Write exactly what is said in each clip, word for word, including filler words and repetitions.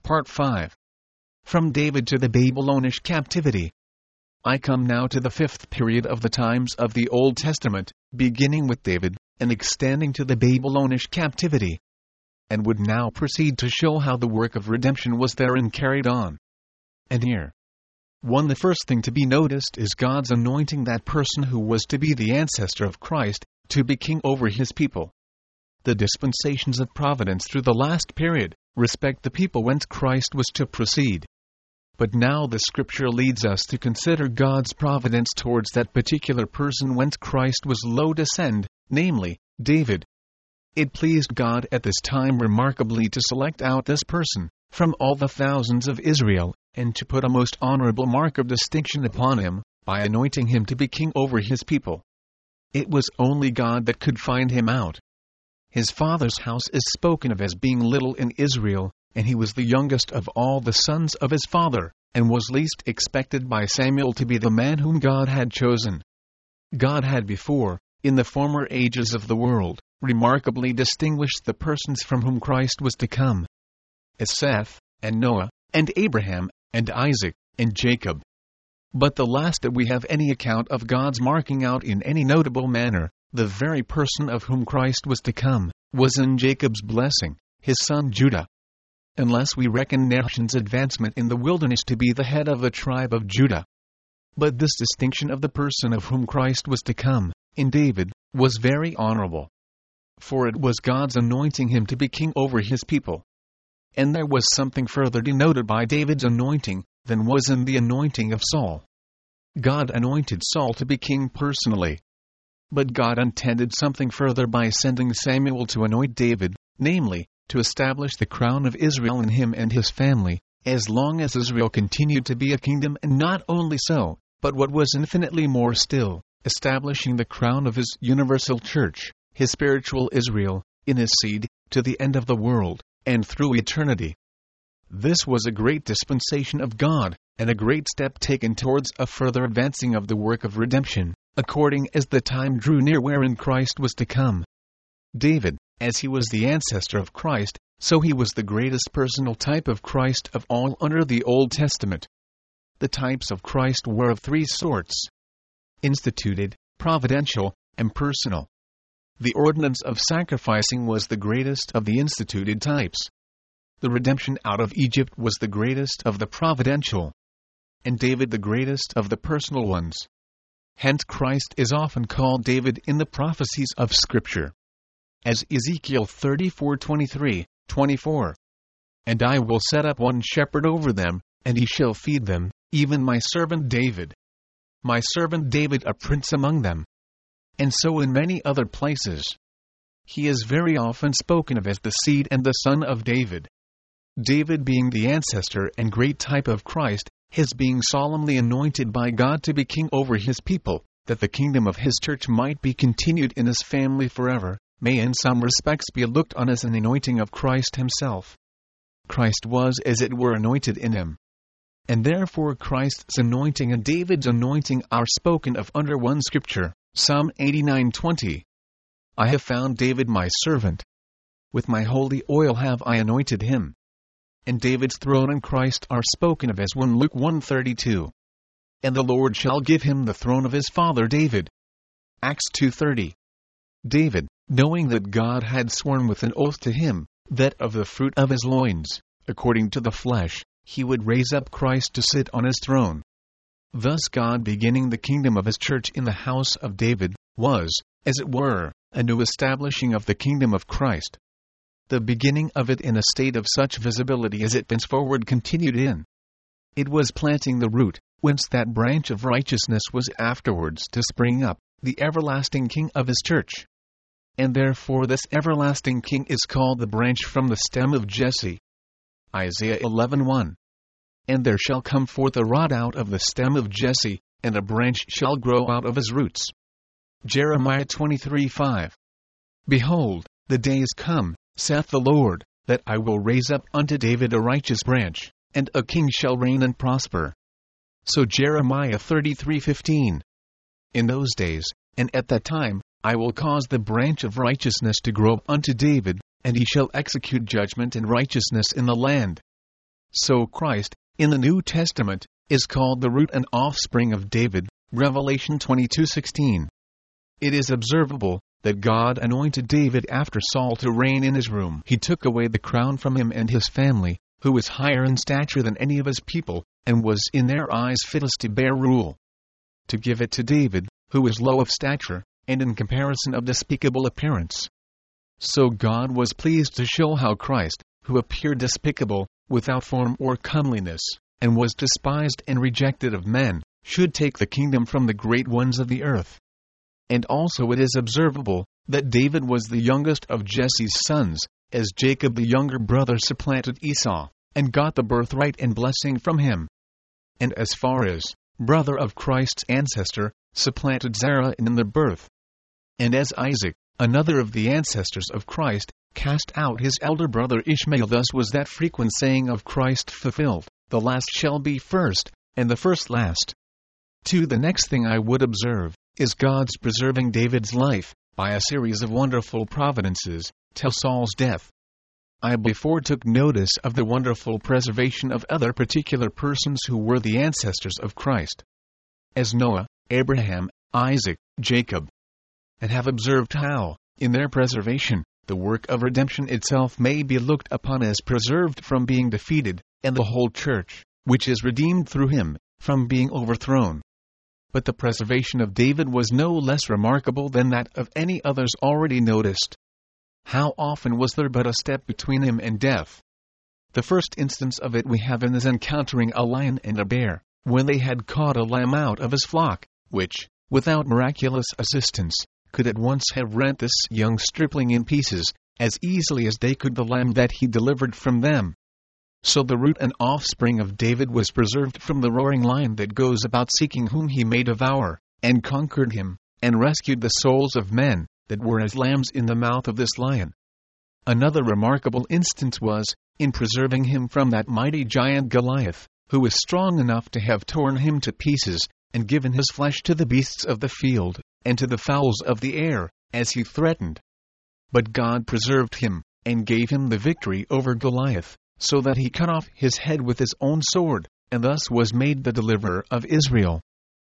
Part five. From David to the Babylonish captivity. I come now to the fifth period of the times of the Old Testament, beginning with David, and extending to the Babylonish captivity, and would now proceed to show how the work of redemption was therein carried on. And here, one, the first thing to be noticed is God's anointing that person who was to be the ancestor of Christ, to be king over his people. The dispensations of providence through the last period respect the people whence Christ was to proceed. But now the Scripture leads us to consider God's providence towards that particular person whence Christ was low descend, namely, David. It pleased God at this time remarkably to select out this person from all the thousands of Israel, and to put a most honorable mark of distinction upon him, by anointing him to be king over his people. It was only God that could find him out. His father's house is spoken of as being little in Israel, and he was the youngest of all the sons of his father, and was least expected by Samuel to be the man whom God had chosen. God had before, in the former ages of the world, remarkably distinguished the persons from whom Christ was to come, as Seth, and Noah, and Abraham, and Isaac, and Jacob. But the last that we have any account of God's marking out in any notable manner, the very person of whom Christ was to come, was in Jacob's blessing, his son Judah. Unless we reckon Nahshon's advancement in the wilderness to be the head of the tribe of Judah. But this distinction of the person of whom Christ was to come, in David, was very honorable. For it was God's anointing him to be king over his people. And there was something further denoted by David's anointing, than was in the anointing of Saul. God anointed Saul to be king personally. But God intended something further by sending Samuel to anoint David, namely, to establish the crown of Israel in him and his family, as long as Israel continued to be a kingdom, and not only so, but what was infinitely more still, establishing the crown of his universal church, his spiritual Israel, in his seed, to the end of the world, and through eternity. This was a great dispensation of God, and a great step taken towards a further advancing of the work of redemption, according as the time drew near wherein Christ was to come. David, as he was the ancestor of Christ, so he was the greatest personal type of Christ of all under the Old Testament. The types of Christ were of three sorts: instituted, providential, and personal. The ordinance of sacrificing was the greatest of the instituted types. The redemption out of Egypt was the greatest of the providential, and David the greatest of the personal ones. Hence Christ is often called David in the prophecies of Scripture, as Ezekiel thirty-four twenty-three, twenty-four. And I will set up one shepherd over them, and he shall feed them, even my servant David. My servant David a prince among them. And so in many other places. He is very often spoken of as the seed and the son of David. David being the ancestor and great type of Christ, his being solemnly anointed by God to be king over his people, that the kingdom of his church might be continued in his family forever, may in some respects be looked on as an anointing of Christ himself. Christ was as it were anointed in him. And therefore Christ's anointing and David's anointing are spoken of under one Scripture, Psalm eighty-nine twenty. I have found David my servant. With my holy oil have I anointed him. And David's throne and Christ are spoken of as one Luke one thirty-two. And the Lord shall give him the throne of his father David. Acts two thirty. David, knowing that God had sworn with an oath to him, that of the fruit of his loins, according to the flesh, he would raise up Christ to sit on his throne. Thus God beginning the kingdom of his church in the house of David, was, as it were, a new establishing of the kingdom of Christ. The beginning of it in a state of such visibility as it thenceforward continued in. It was planting the root, whence that branch of righteousness was afterwards to spring up, the everlasting king of his church. And therefore this everlasting king is called the branch from the stem of Jesse. Isaiah eleven one. And there shall come forth a rod out of the stem of Jesse, and a branch shall grow out of his roots. Jeremiah twenty-three five. Behold, the day is come, saith the Lord, that I will raise up unto David a righteous branch, and a king shall reign and prosper. So Jeremiah thirty-three fifteen. In those days, and at that time, I will cause the branch of righteousness to grow up unto David, and he shall execute judgment and righteousness in the land. So Christ, in the New Testament, is called the root and offspring of David, Revelation twenty-two sixteen. It is observable that God anointed David after Saul to reign in his room. He took away the crown from him and his family, who was higher in stature than any of his people, and was in their eyes fittest to bear rule, to give it to David, who was low of stature, and in comparison of despicable appearance. So God was pleased to show how Christ, who appeared despicable, without form or comeliness, and was despised and rejected of men, should take the kingdom from the great ones of the earth. And also it is observable that David was the youngest of Jesse's sons, as Jacob the younger brother supplanted Esau, and got the birthright and blessing from him. And as far as brother of Christ's ancestor, supplanted Zerah in the birth. And as Isaac, another of the ancestors of Christ, cast out his elder brother Ishmael, thus was that frequent saying of Christ fulfilled, the last shall be first, and the first last. To the next thing I would observe, is God's preserving David's life, by a series of wonderful providences, till Saul's death. I before took notice of the wonderful preservation of other particular persons who were the ancestors of Christ, as Noah, Abraham, Isaac, Jacob, and have observed how, in their preservation, the work of redemption itself may be looked upon as preserved from being defeated, and the whole church, which is redeemed through him, from being overthrown. But the preservation of David was no less remarkable than that of any others already noticed. How often was there but a step between him and death? The first instance of it we have in his encountering a lion and a bear, when they had caught a lamb out of his flock, which, without miraculous assistance, could at once have rent this young stripling in pieces, as easily as they could the lamb that he delivered from them. So the root and offspring of David was preserved from the roaring lion that goes about seeking whom he may devour, and conquered him, and rescued the souls of men, that were as lambs in the mouth of this lion. Another remarkable instance was, in preserving him from that mighty giant Goliath, who was strong enough to have torn him to pieces, and given his flesh to the beasts of the field, and to the fowls of the air, as he threatened. But God preserved him, and gave him the victory over Goliath, so that he cut off his head with his own sword, and thus was made the deliverer of Israel.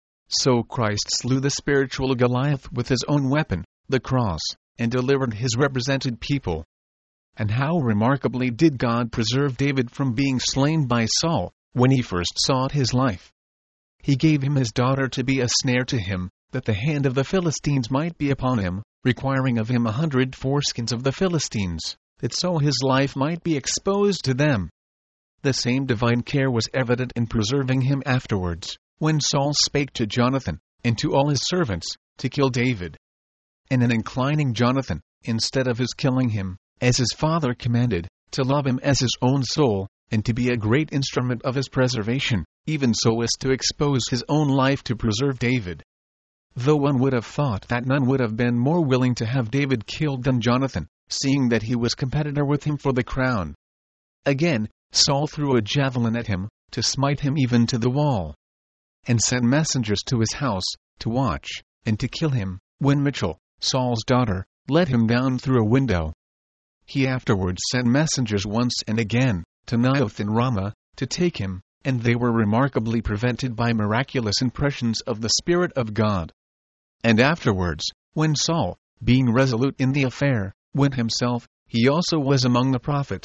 So Christ slew the spiritual Goliath with his own weapon, the cross, and delivered his represented people. And how remarkably did God preserve David from being slain by Saul, when he first sought his life. He gave him his daughter to be a snare to him, that the hand of the Philistines might be upon him, requiring of him a hundred foreskins of the Philistines, that so his life might be exposed to them. The same divine care was evident in preserving him afterwards, when Saul spake to Jonathan, and to all his servants, to kill David. And in inclining Jonathan, instead of his killing him, as his father commanded, to love him as his own soul, and to be a great instrument of his preservation, even so as to expose his own life to preserve David. Though one would have thought that none would have been more willing to have David killed than Jonathan, seeing that he was competitor with him for the crown. Again, Saul threw a javelin at him, to smite him even to the wall, and sent messengers to his house, to watch, and to kill him, when Michal, Saul's daughter, let him down through a window. He afterwards sent messengers once and again, to Naioth in Ramah, to take him, and they were remarkably prevented by miraculous impressions of the Spirit of God. And afterwards, when Saul, being resolute in the affair, went himself, he also was among the prophets.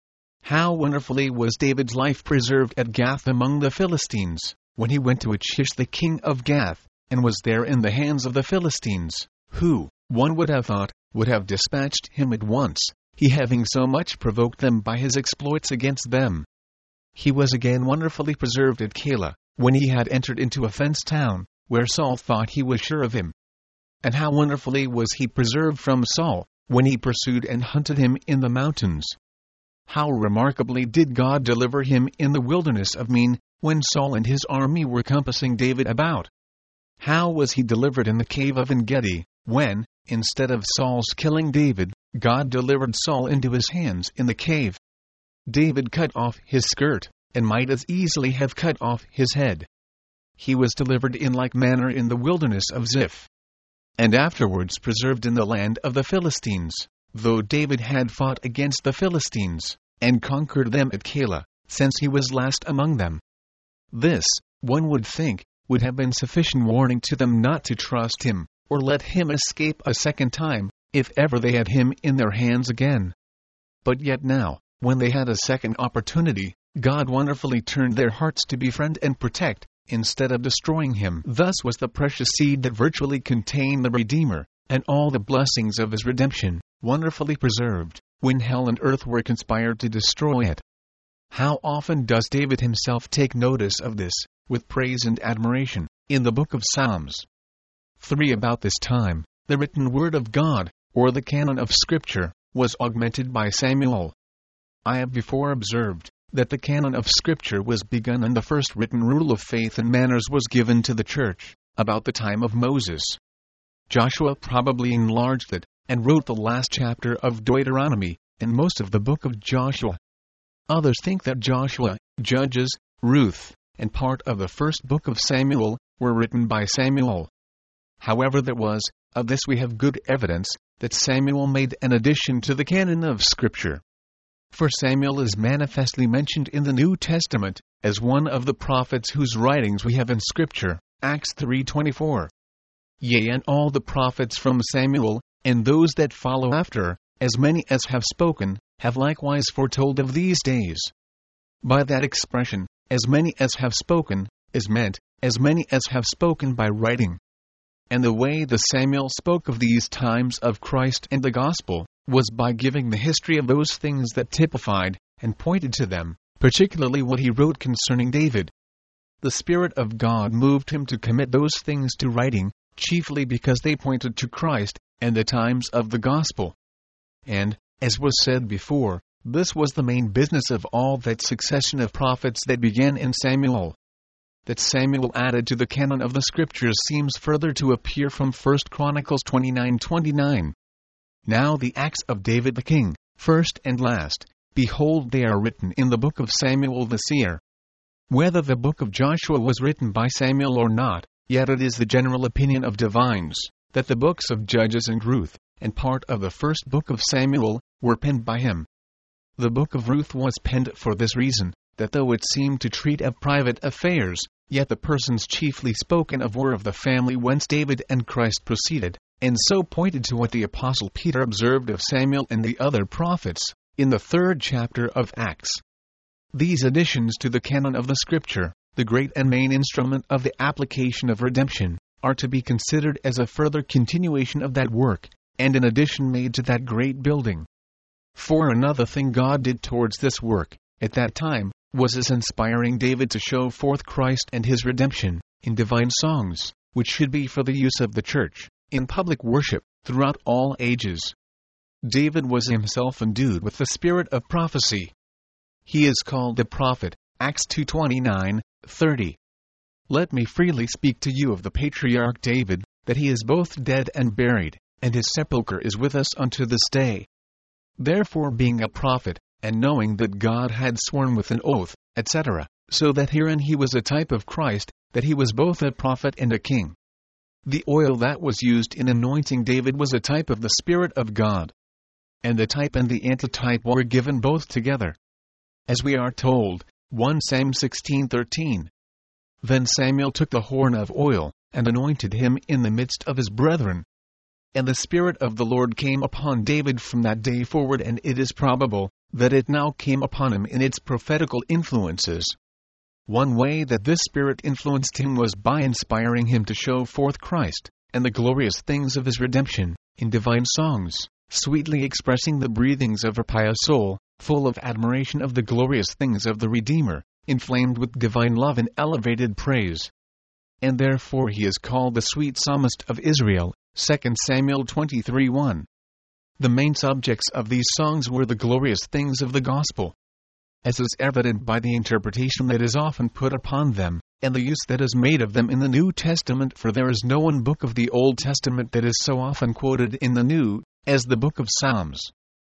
How wonderfully was David's life preserved at Gath among the Philistines, when he went to Achish the king of Gath, and was there in the hands of the Philistines, who, one would have thought, would have dispatched him at once, he having so much provoked them by his exploits against them. He was again wonderfully preserved at Keilah, when he had entered into a fenced town, where Saul thought he was sure of him. And how wonderfully was he preserved from Saul, when he pursued and hunted him in the mountains. How remarkably did God deliver him in the wilderness of Min, when Saul and his army were compassing David about. How was he delivered in the cave of En-gedi, when, instead of Saul's killing David, God delivered Saul into his hands in the cave. David cut off his skirt, and might as easily have cut off his head. He was delivered in like manner in the wilderness of Ziph, and afterwards preserved in the land of the Philistines, though David had fought against the Philistines, and conquered them at Keilah, since he was last among them. This, one would think, would have been sufficient warning to them not to trust him, or let him escape a second time, if ever they had him in their hands again. But yet now, when they had a second opportunity, God wonderfully turned their hearts to befriend and protect, instead of destroying him. Thus was the precious seed that virtually contained the Redeemer, and all the blessings of his redemption, wonderfully preserved, when hell and earth were conspired to destroy it. How often does David himself take notice of this, with praise and admiration, in the book of Psalms. three About this time, the written word of God, or the canon of Scripture, was augmented by Samuel. I have before observed that the canon of Scripture was begun and the first written rule of faith and manners was given to the Church, about the time of Moses. Joshua probably enlarged it, and wrote the last chapter of Deuteronomy, and most of the book of Joshua. Others think that Joshua, Judges, Ruth, and part of the first book of Samuel, were written by Samuel. However that was, of this we have good evidence, that Samuel made an addition to the canon of Scripture. For Samuel is manifestly mentioned in the New Testament, as one of the prophets whose writings we have in Scripture, Acts three twenty-four. Yea, and all the prophets from Samuel, and those that follow after, as many as have spoken, have likewise foretold of these days. By that expression, as many as have spoken, is meant, as many as have spoken by writing. And the way the Samuel spoke of these times of Christ and the gospel, was by giving the history of those things that typified, and pointed to them, particularly what he wrote concerning David. The Spirit of God moved him to commit those things to writing, chiefly because they pointed to Christ, and the times of the gospel. And, as was said before, this was the main business of all that succession of prophets that began in Samuel. That Samuel added to the canon of the Scriptures seems further to appear from First Chronicles twenty-nine twenty-nine. Now the acts of David the king, first and last, behold they are written in the book of Samuel the seer. Whether the book of Joshua was written by Samuel or not, yet it is the general opinion of divines, that the books of Judges and Ruth, and part of the first book of Samuel, were penned by him. The book of Ruth was penned for this reason, that though it seemed to treat of private affairs, yet the persons chiefly spoken of were of the family whence David and Christ proceeded, and so pointed to what the Apostle Peter observed of Samuel and the other prophets, in the third chapter of Acts. These additions to the canon of the Scripture, the great and main instrument of the application of redemption, are to be considered as a further continuation of that work, and an addition made to that great building. For another thing God did towards this work, at that time, was his inspiring David to show forth Christ and his redemption, in divine songs, which should be for the use of the church, in public worship, throughout all ages. David was himself endued with the spirit of prophecy. He is called the prophet, Acts two twenty-nine, thirty. Let me freely speak to you of the patriarch David, that he is both dead and buried, and his sepulchre is with us unto this day. Therefore being a prophet, and knowing that God had sworn with an oath, et cetera, so that herein he was a type of Christ, that he was both a prophet and a king. The oil that was used in anointing David was a type of the Spirit of God. And the type and the antitype were given both together. As we are told, First Samuel sixteen thirteen. Then Samuel took the horn of oil, and anointed him in the midst of his brethren. And the Spirit of the Lord came upon David from that day forward, and it is probable that it now came upon him in its prophetical influences. One way that this Spirit influenced him was by inspiring him to show forth Christ, and the glorious things of his redemption, in divine songs, sweetly expressing the breathings of a pious soul, full of admiration of the glorious things of the Redeemer, inflamed with divine love and elevated praise. And therefore he is called the sweet psalmist of Israel, Second Samuel twenty-three one. The main subjects of these songs were the glorious things of the gospel, as is evident by the interpretation that is often put upon them, and the use that is made of them in the New Testament, for there is no one book of the Old Testament that is so often quoted in the New, as the book of Psalms.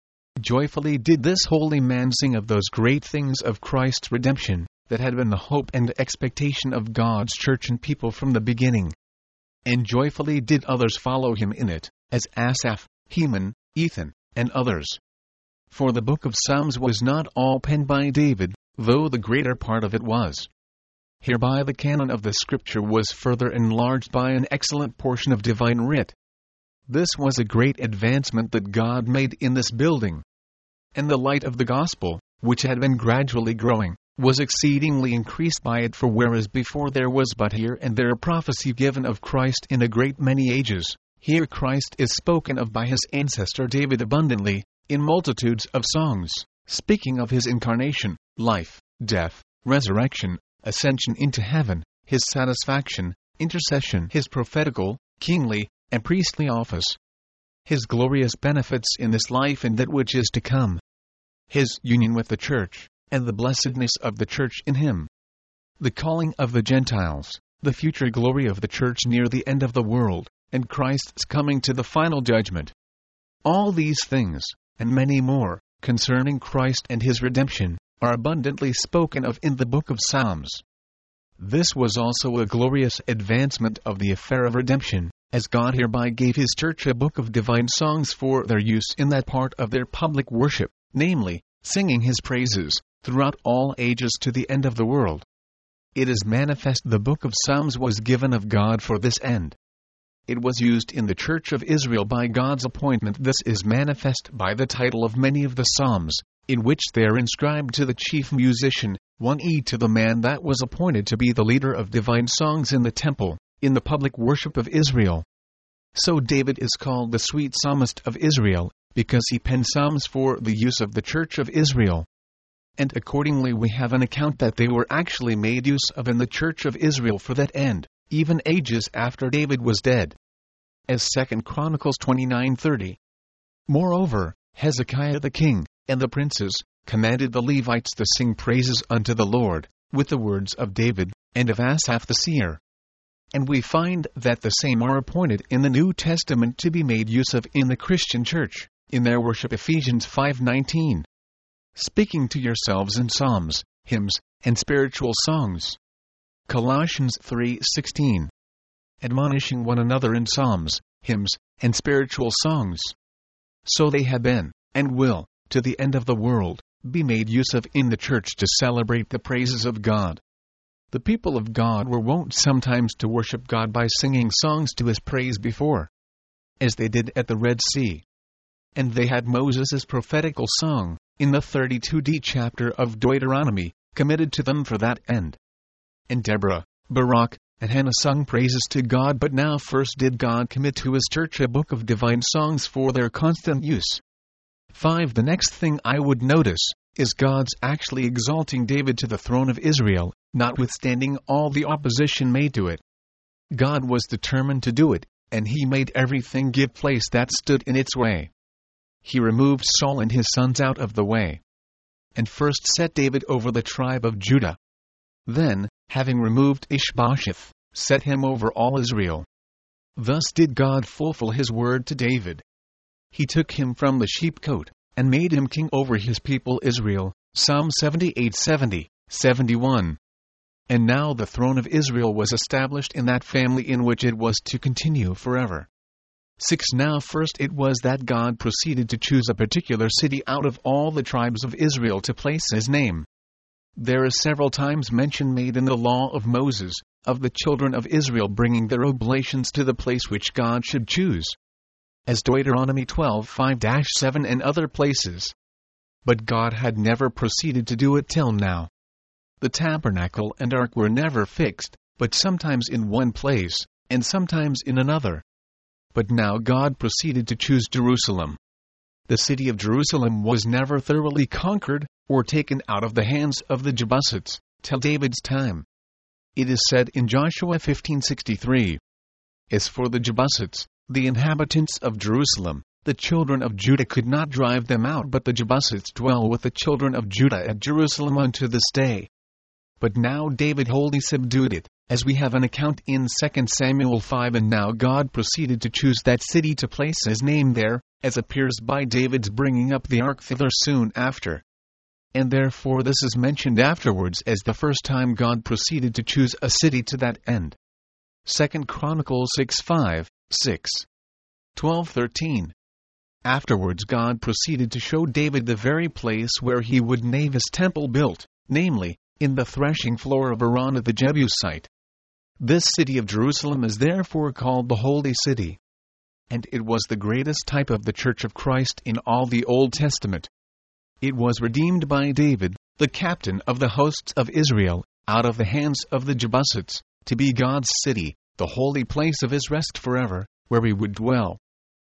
Joyfully did this holy man sing of those great things of Christ's redemption, that had been the hope and expectation of God's church and people from the beginning. And joyfully did others follow him in it, as Asaph, Heman, Ethan, and others. For the book of Psalms was not all penned by David, though the greater part of it was. Hereby the canon of the Scripture was further enlarged by an excellent portion of divine writ. This was a great advancement that God made in this building. And the light of the gospel, which had been gradually growing, was exceedingly increased by it, for whereas before there was but here and there a prophecy given of Christ in a great many ages, here Christ is spoken of by his ancestor David abundantly, in multitudes of songs, speaking of his incarnation, life, death, resurrection, ascension into heaven, his satisfaction, intercession, his prophetical, kingly, and priestly office, his glorious benefits in this life and that which is to come, his union with the church, and the blessedness of the church in him, the calling of the Gentiles, the future glory of the church near the end of the world, and Christ's coming to the final judgment. All these things, and many more, concerning Christ and his redemption, are abundantly spoken of in the book of Psalms. This was also a glorious advancement of the affair of redemption, as God hereby gave his church a book of divine songs for their use in that part of their public worship, namely, singing his praises, throughout all ages to the end of the world. It is manifest the book of Psalms was given of God for this end. It was used in the Church of Israel by God's appointment. This is manifest by the title of many of the Psalms, in which they are inscribed to the chief musician, one E to the man that was appointed to be the leader of divine songs in the temple, in the public worship of Israel. So David is called the sweet psalmist of Israel, because he penned psalms for the use of the Church of Israel. And accordingly we have an account that they were actually made use of in the Church of Israel for that end, even ages after David was dead. As Second Chronicles twenty-nine thirty. Moreover, Hezekiah the king, and the princes, commanded the Levites to sing praises unto the Lord, with the words of David, and of Asaph the seer. And we find that the same are appointed in the New Testament to be made use of in the Christian church, in their worship. Ephesians five nineteen. Speaking to yourselves in psalms, hymns, and spiritual songs. Colossians three sixteen. Admonishing one another in psalms, hymns, and spiritual songs. So they have been, and will, to the end of the world, be made use of in the church to celebrate the praises of God. The people of God were wont sometimes to worship God by singing songs to his praise before, as they did at the Red Sea. And they had Moses' prophetical song, in the thirty-second chapter of Deuteronomy, committed to them for that end. And Deborah, Barak, and Hannah sung praises to God. But now first did God commit to his church a book of divine songs for their constant use. five. The next thing I would notice is God's actually exalting David to the throne of Israel, notwithstanding all the opposition made to it. God was determined to do it, and he made everything give place that stood in its way. He removed Saul and his sons out of the way, and first set David over the tribe of Judah. Then, having removed Ishbosheth, set him over all Israel. Thus did God fulfill his word to David. He took him from the sheepcote, and made him king over his people Israel. Psalm seventy-eight seventy, seventy-one. And now the throne of Israel was established in that family in which it was to continue forever. six. Now first it was that God proceeded to choose a particular city out of all the tribes of Israel to place his name. There is several times mention made in the law of Moses, of the children of Israel bringing their oblations to the place which God should choose, as Deuteronomy twelve five to seven and other places. But God had never proceeded to do it till now. The tabernacle and ark were never fixed, but sometimes in one place, and sometimes in another. But now God proceeded to choose Jerusalem. The city of Jerusalem was never thoroughly conquered, or taken out of the hands of the Jebusites, till David's time. It is said in Joshua fifteen sixty-three, As for the Jebusites, the inhabitants of Jerusalem, the children of Judah could not drive them out, but the Jebusites dwell with the children of Judah at Jerusalem unto this day. But now David wholly subdued it, as we have an account in Second Samuel five. And now God proceeded to choose that city to place his name there, as appears by David's bringing up the ark thither soon after. And therefore this is mentioned afterwards as the first time God proceeded to choose a city to that end. Second Chronicles six five, six, twelve thirteen. Afterwards God proceeded to show David the very place where he would have his temple built, namely, in the threshing floor of Araunah the Jebusite. This city of Jerusalem is therefore called the Holy City. And it was the greatest type of the Church of Christ in all the Old Testament. It was redeemed by David, the captain of the hosts of Israel, out of the hands of the Jebusites, to be God's city, the holy place of his rest forever, where he would dwell.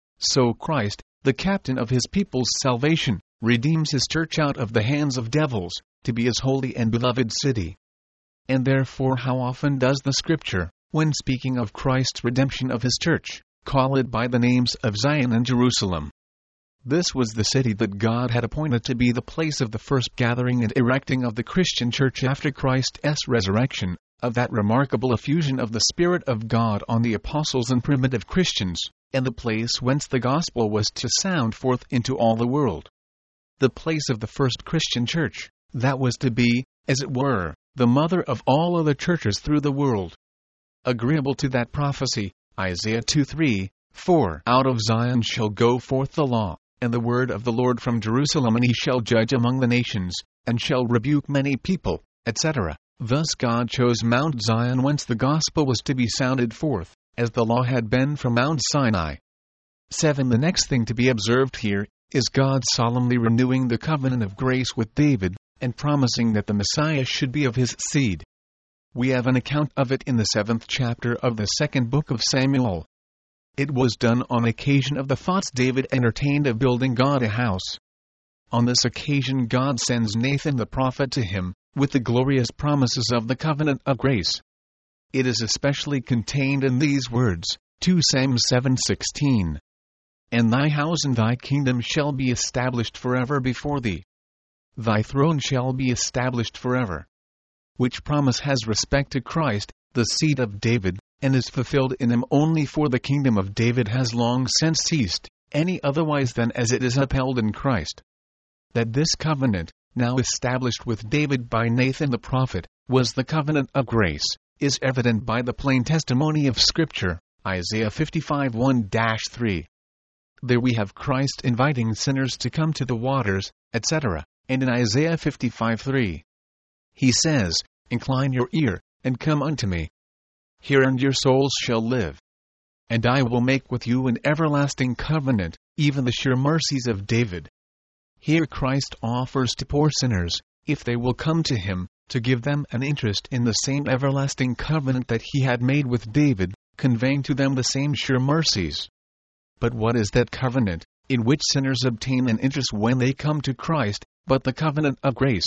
So Christ, the captain of his people's salvation, redeems his church out of the hands of devils, to be his holy and beloved city. And therefore how often does the Scripture, when speaking of Christ's redemption of his church, call it by the names of Zion and Jerusalem? This was the city that God had appointed to be the place of the first gathering and erecting of the Christian church after Christ's resurrection, of that remarkable effusion of the Spirit of God on the apostles and primitive Christians, and the place whence the gospel was to sound forth into all the world. The place of the first Christian church, that was to be, as it were, the mother of all other churches through the world. Agreeable to that prophecy, Isaiah two three, four, Out of Zion shall go forth the law, and the word of the Lord from Jerusalem, and he shall judge among the nations, and shall rebuke many people, et cetera. Thus God chose Mount Zion whence the gospel was to be sounded forth, as the law had been from Mount Sinai. seven. The next thing to be observed here is God solemnly renewing the covenant of grace with David, and promising that the Messiah should be of his seed. We have an account of it in the seventh chapter of the second book of Samuel. It was done on occasion of the thoughts David entertained of building God a house. On this occasion God sends Nathan the prophet to him, with the glorious promises of the covenant of grace. It is especially contained in these words, two Samuel seven sixteen. And thy house and thy kingdom shall be established forever before thee. Thy throne shall be established forever. Which promise has respect to Christ, the seed of David, and is fulfilled in him only, for the kingdom of David has long since ceased, any otherwise than as it is upheld in Christ. That this covenant, now established with David by Nathan the prophet, was the covenant of grace, is evident by the plain testimony of Scripture, Isaiah fifty-five one to three. There we have Christ inviting sinners to come to the waters, et cetera, and in Isaiah fifty-five three, he says, Incline your ear, and come unto me. Hear, and your souls shall live. And I will make with you an everlasting covenant, even the sure mercies of David. Here Christ offers to poor sinners, if they will come to him, to give them an interest in the same everlasting covenant that he had made with David, conveying to them the same sure mercies. But what is that covenant, in which sinners obtain an interest when they come to Christ, but the covenant of grace?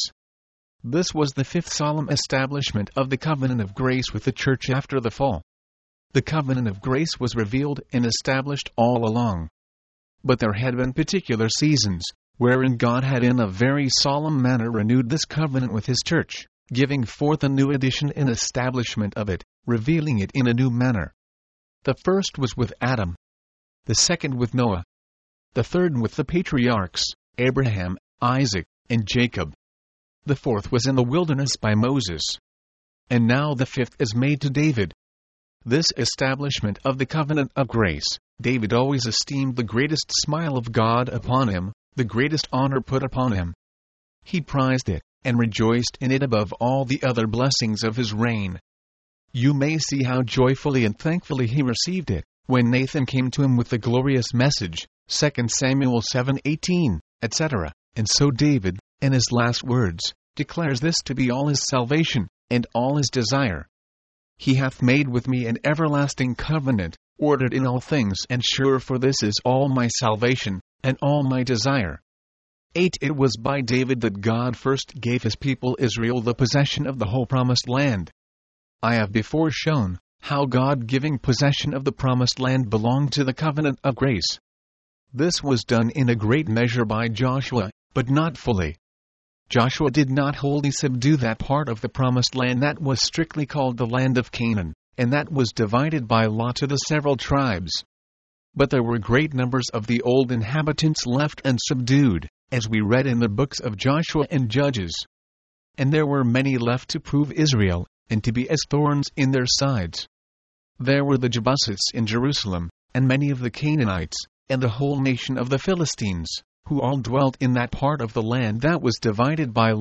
This was the fifth solemn establishment of the covenant of grace with the church after the fall. The covenant of grace was revealed and established all along. But there had been particular seasons, wherein God had in a very solemn manner renewed this covenant with his church, giving forth a new edition and establishment of it, revealing it in a new manner. The first was with Adam. The second with Noah. The third with the patriarchs, Abraham, Isaac, and Jacob. The fourth was in the wilderness by Moses. And now the fifth is made to David. This establishment of the covenant of grace, David always esteemed the greatest smile of God upon him, the greatest honor put upon him. He prized it, and rejoiced in it above all the other blessings of his reign. You may see how joyfully and thankfully he received it, when Nathan came to him with the glorious message, Second Samuel seven eighteen, et cetera. And so David, in his last words, declares this to be all his salvation, and all his desire. He hath made with me an everlasting covenant, ordered in all things, and sure, for this is all my salvation, and all my desire. eight. It was by David that God first gave his people Israel the possession of the whole promised land. I have before shown how God giving possession of the promised land belonged to the covenant of grace. This was done in a great measure by Joshua, but not fully. Joshua did not wholly subdue that part of the promised land that was strictly called the land of Canaan, and that was divided by lot to the several tribes. But there were great numbers of the old inhabitants left unsubdued, as we read in the books of Joshua and Judges. And there were many left to prove Israel, and to be as thorns in their sides. There were the Jebusites in Jerusalem, and many of the Canaanites, and the whole nation of the Philistines, who all dwelt in that part of the land that was divided by lot,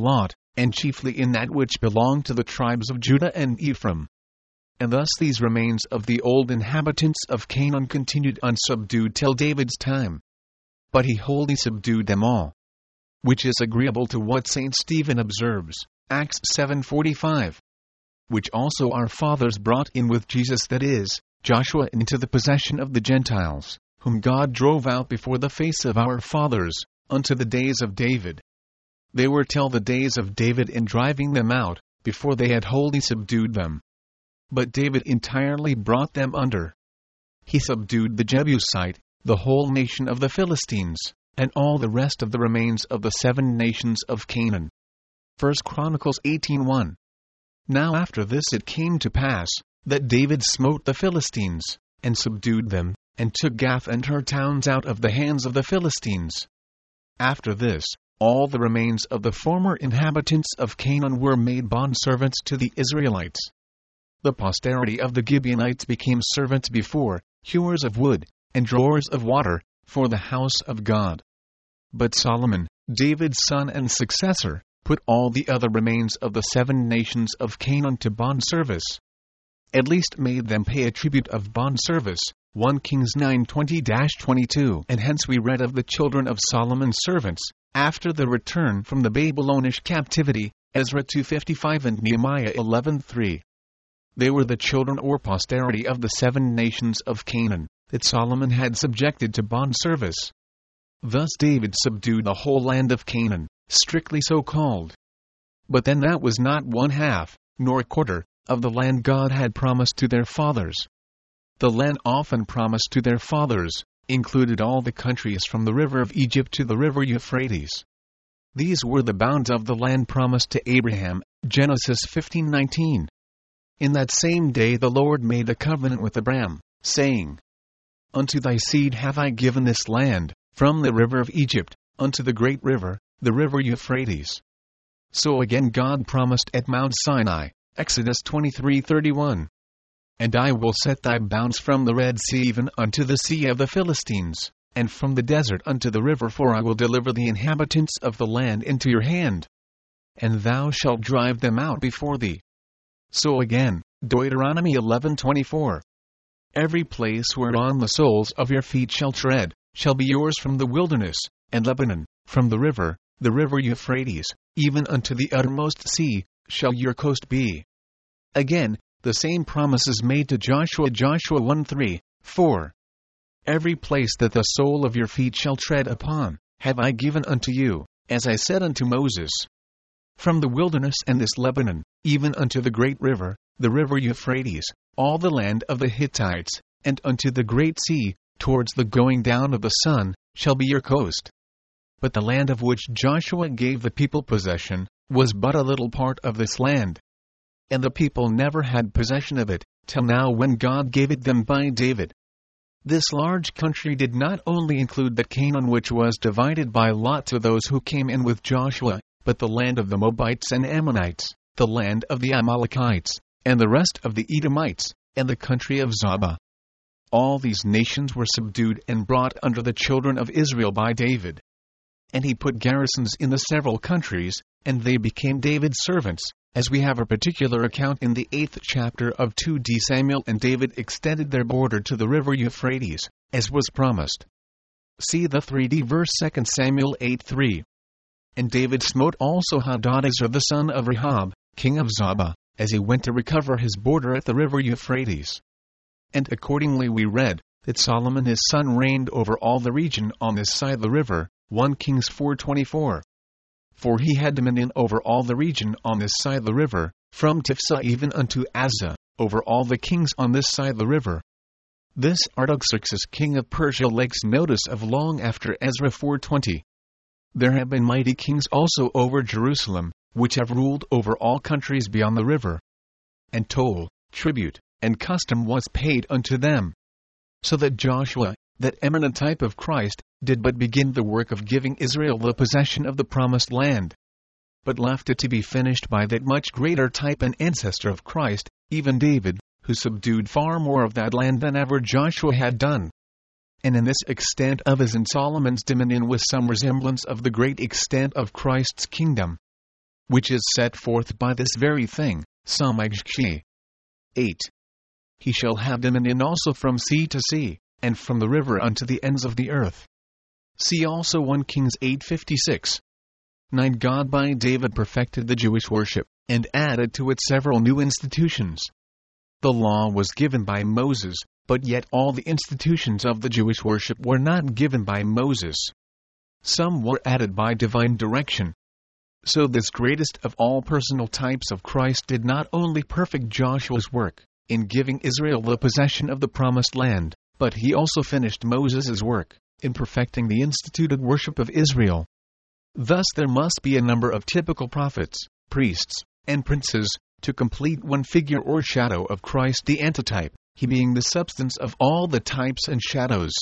and chiefly in that which belonged to the tribes of Judah and Ephraim. And thus these remains of the old inhabitants of Canaan continued unsubdued till David's time. But he wholly subdued them all. Which is agreeable to what Saint Stephen observes, Acts seven forty-five. Which also our fathers brought in with Jesus, that is, Joshua, into the possession of the Gentiles, whom God drove out before the face of our fathers, unto the days of David. They were till the days of David in driving them out, before they had wholly subdued them. But David entirely brought them under. He subdued the Jebusite, the whole nation of the Philistines, and all the rest of the remains of the seven nations of Canaan. First Chronicles eighteen one. Now after this it came to pass, that David smote the Philistines, and subdued them, and took Gath and her towns out of the hands of the Philistines. After this, all the remains of the former inhabitants of Canaan were made bondservants to the Israelites. The posterity of the Gibeonites became servants before, hewers of wood, and drawers of water, for the house of God. But Solomon, David's son and successor, put all the other remains of the seven nations of Canaan to bondservice. At least made them pay a tribute of bondservice, First Kings nine twenty to twenty-two. And hence we read of the children of Solomon's servants, after the return from the Babylonish captivity, Ezra two fifty-five and Nehemiah eleven three. They were the children or posterity of the seven nations of Canaan, that Solomon had subjected to bondservice. Thus David subdued the whole land of Canaan, strictly so called. But then that was not one half, nor a quarter, of the land God had promised to their fathers. The land often promised to their fathers included all the countries from the river of Egypt to the river Euphrates. These were the bounds of the land promised to Abraham, Genesis fifteen nineteen. In that same day the Lord made a covenant with Abraham, saying, Unto thy seed have I given this land, from the river of Egypt, unto the great river, the river Euphrates. So again God promised at Mount Sinai, Exodus twenty-three thirty-one. And I will set thy bounds from the Red Sea even unto the sea of the Philistines, and from the desert unto the river, for I will deliver the inhabitants of the land into your hand. And thou shalt drive them out before thee. So again, Deuteronomy eleven twenty-four. Every place whereon the soles of your feet shall tread, shall be yours from the wilderness, and Lebanon, from the river, the river Euphrates, even unto the uttermost sea, shall your coast be. Again, the same promise is made to Joshua, Joshua one three, four. Every place that the sole of your feet shall tread upon, have I given unto you, as I said unto Moses. From the wilderness and this Lebanon, even unto the great river, the river Euphrates, all the land of the Hittites, and unto the great sea, towards the going down of the sun, shall be your coast. But the land of which Joshua gave the people possession, was but a little part of this land. And the people never had possession of it, till now when God gave it them by David. This large country did not only include the Canaan which was divided by lot to those who came in with Joshua, but the land of the Moabites and Ammonites, the land of the Amalekites, and the rest of the Edomites, and the country of Zobah. All these nations were subdued and brought under the children of Israel by David. And he put garrisons in the several countries, and they became David's servants, as we have a particular account in the eighth chapter of Second Samuel. And David extended their border to the river Euphrates, as was promised. See the three D verse Second Samuel eight three. And David smote also Hadadezer the son of Rehob, king of Zobah, as he went to recover his border at the river Euphrates. And accordingly we read, that Solomon his son reigned over all the region on this side the river, First Kings four twenty-four. For he had dominion over all the region on this side the river, from Tiphsah even unto Azza, over all the kings on this side the river. This Artaxerxes king of Persia lakes notice of long after Ezra four twenty. There have been mighty kings also over Jerusalem, which have ruled over all countries beyond the river. And toll, tribute, and custom was paid unto them. So that Joshua, that eminent type of Christ, did but begin the work of giving Israel the possession of the promised land, but left it to be finished by that much greater type and ancestor of Christ, even David, who subdued far more of that land than ever Joshua had done. And in this extent of his and Solomon's dominion was some resemblance of the great extent of Christ's kingdom. which is set forth by this very thing, Samagshi. eight. He shall have dominion also from sea to sea, and from the river unto the ends of the earth. See also First Kings eight fifty-six. nine. God by David perfected the Jewish worship, and added to it several new institutions. The law was given by Moses, but yet all the institutions of the Jewish worship were not given by Moses. Some were added by divine direction. So this greatest of all personal types of Christ did not only perfect Joshua's work, in giving Israel the possession of the promised land, but he also finished Moses' work, in perfecting the instituted worship of Israel. Thus there must be a number of typical prophets, priests, and princes, to complete one figure or shadow of Christ the antitype, he being the substance of all the types and shadows.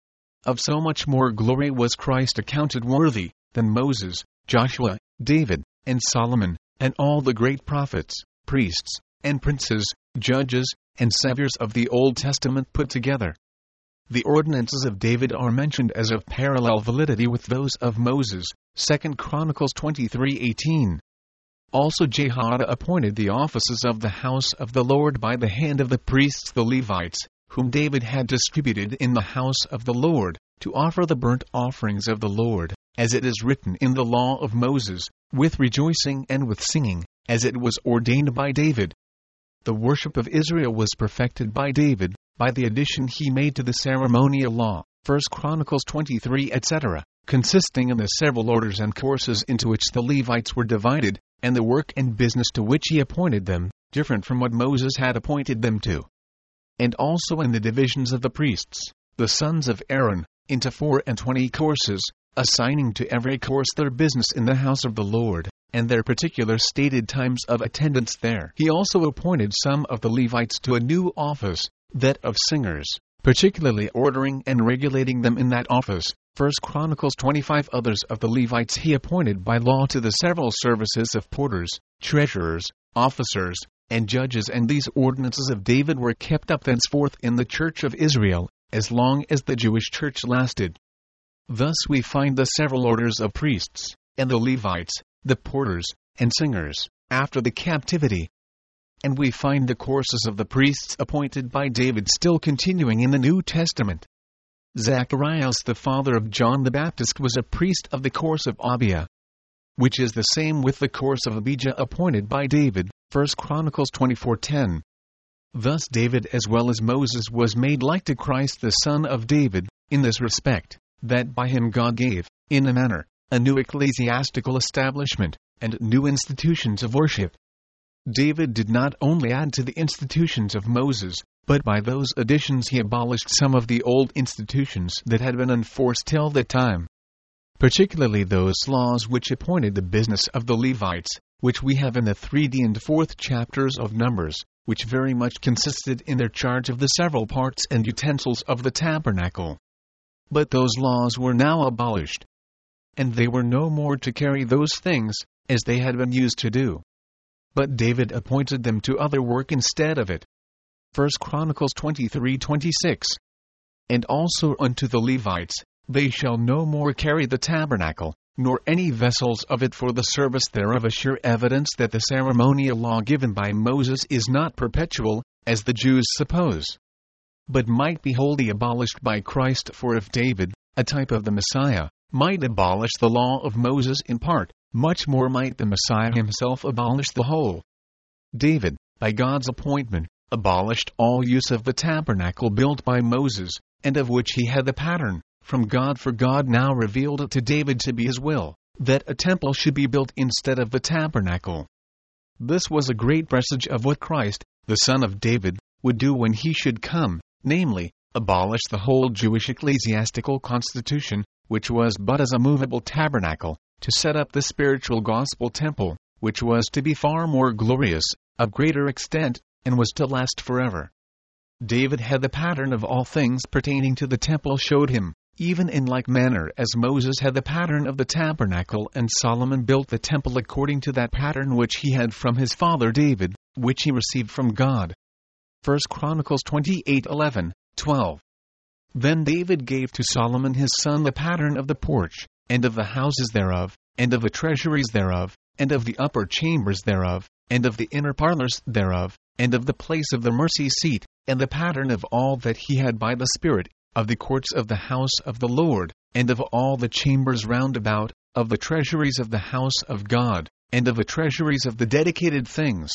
Of so much more glory was Christ accounted worthy, than Moses, Joshua, David, and Solomon, and all the great prophets, priests, and princes, judges, and saviors of the Old Testament put together. The ordinances of David are mentioned as of parallel validity with those of Moses, Second Chronicles twenty-three eighteen. Also Jehoiada appointed the offices of the house of the Lord by the hand of the priests the Levites, whom David had distributed in the house of the Lord, to offer the burnt offerings of the Lord, as it is written in the law of Moses, with rejoicing and with singing, as it was ordained by David. The worship of Israel was perfected by David, by the addition he made to the ceremonial law, First Chronicles twenty-three et cetera, consisting in the several orders and courses into which the Levites were divided, and the work and business to which he appointed them, different from what Moses had appointed them to. And also in the divisions of the priests, the sons of Aaron, into four and twenty courses, assigning to every course their business in the house of the Lord, and their particular stated times of attendance there. He also appointed some of the Levites to a new office, that of singers, particularly ordering and regulating them in that office. First Chronicles twenty-five. Others of the Levites he appointed by law to the several services of porters, treasurers, officers, and judges, and these ordinances of David were kept up thenceforth in the church of Israel, as long as the Jewish church lasted. Thus we find the several orders of priests, and the Levites, the porters, and singers, after the captivity. And we find the courses of the priests appointed by David still continuing in the New Testament. Zacharias the father of John the Baptist was a priest of the course of Abia, which is the same with the course of Abijah appointed by David, First Chronicles twenty-four ten. Thus David as well as Moses was made like to Christ the son of David, in this respect, that by him God gave, in a manner, a new ecclesiastical establishment, and new institutions of worship. David did not only add to the institutions of Moses, but by those additions he abolished some of the old institutions that had been enforced till that time. Particularly those laws which appointed the business of the Levites, which we have in the third and fourth chapters of Numbers, which very much consisted in their charge of the several parts and utensils of the tabernacle. But those laws were now abolished, and they were no more to carry those things, as they had been used to do. But David appointed them to other work instead of it. First Chronicles twenty-three twenty-six. And also unto the Levites, they shall no more carry the tabernacle, nor any vessels of it for the service thereof, a sure evidence that the ceremonial law given by Moses is not perpetual, as the Jews suppose, but might be wholly abolished by Christ. For if David, a type of the Messiah, might abolish the law of Moses in part, much more might the Messiah himself abolish the whole. David, by God's appointment, abolished all use of the tabernacle built by Moses, and of which he had the pattern from God, for God now revealed it to David to be his will, that a temple should be built instead of the tabernacle. This was a great presage of what Christ, the Son of David, would do when he should come, namely, abolish the whole Jewish ecclesiastical constitution, which was but as a movable tabernacle, to set up the spiritual gospel temple, which was to be far more glorious, of greater extent, and was to last forever. David had the pattern of all things pertaining to the temple showed him, even in like manner as Moses had the pattern of the tabernacle, and Solomon built the temple according to that pattern which he had from his father David, which he received from God. First Chronicles twenty-eight eleven, twelve. Then David gave to Solomon his son the pattern of the porch, and of the houses thereof, and of the treasuries thereof, and of the upper chambers thereof, and of the inner parlors thereof, and of the place of the mercy seat, and the pattern of all that he had by the Spirit, of the courts of the house of the Lord, and of all the chambers round about, of the treasuries of the house of God, and of the treasuries of the dedicated things.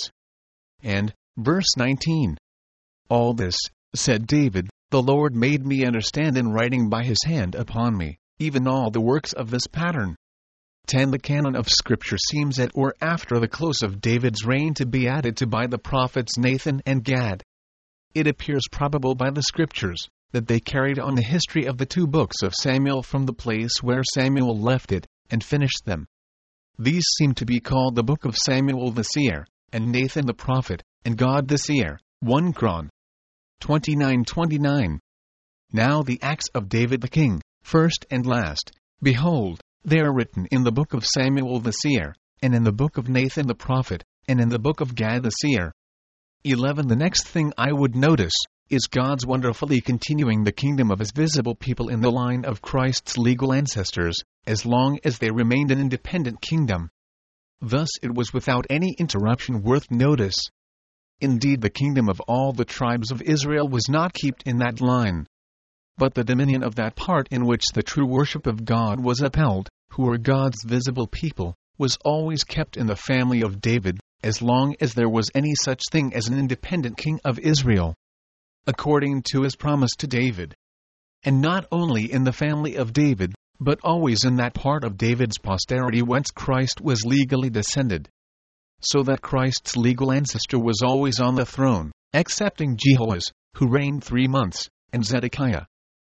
And, verse nineteen, all this, said David, the Lord made me understand in writing by his hand upon me, even all the works of this pattern. ten The canon of Scripture seems at or after the close of David's reign to be added to by the prophets Nathan and Gad. It appears probable by the Scriptures that they carried on the history of the two books of Samuel from the place where Samuel left it, and finished them. These seem to be called the Book of Samuel the Seer, and Nathan the Prophet, and God the Seer, First Chronicles twenty-nine twenty-nine. Now the acts of David the king, first and last, behold, they are written in the book of Samuel the Seer, and in the book of Nathan the Prophet, and in the book of Gad the Seer. eleven The next thing I would notice is God's wonderfully continuing the kingdom of his visible people in the line of Christ's legal ancestors, as long as they remained an independent kingdom. Thus it was without any interruption worth notice. Indeed, the kingdom of all the tribes of Israel was not kept in that line. But the dominion of that part in which the true worship of God was upheld, who were God's visible people, was always kept in the family of David, as long as there was any such thing as an independent king of Israel, according to his promise to David. And not only in the family of David, but always in that part of David's posterity whence Christ was legally descended. So that Christ's legal ancestor was always on the throne, excepting Jehoahaz, who reigned three months, and Zedekiah.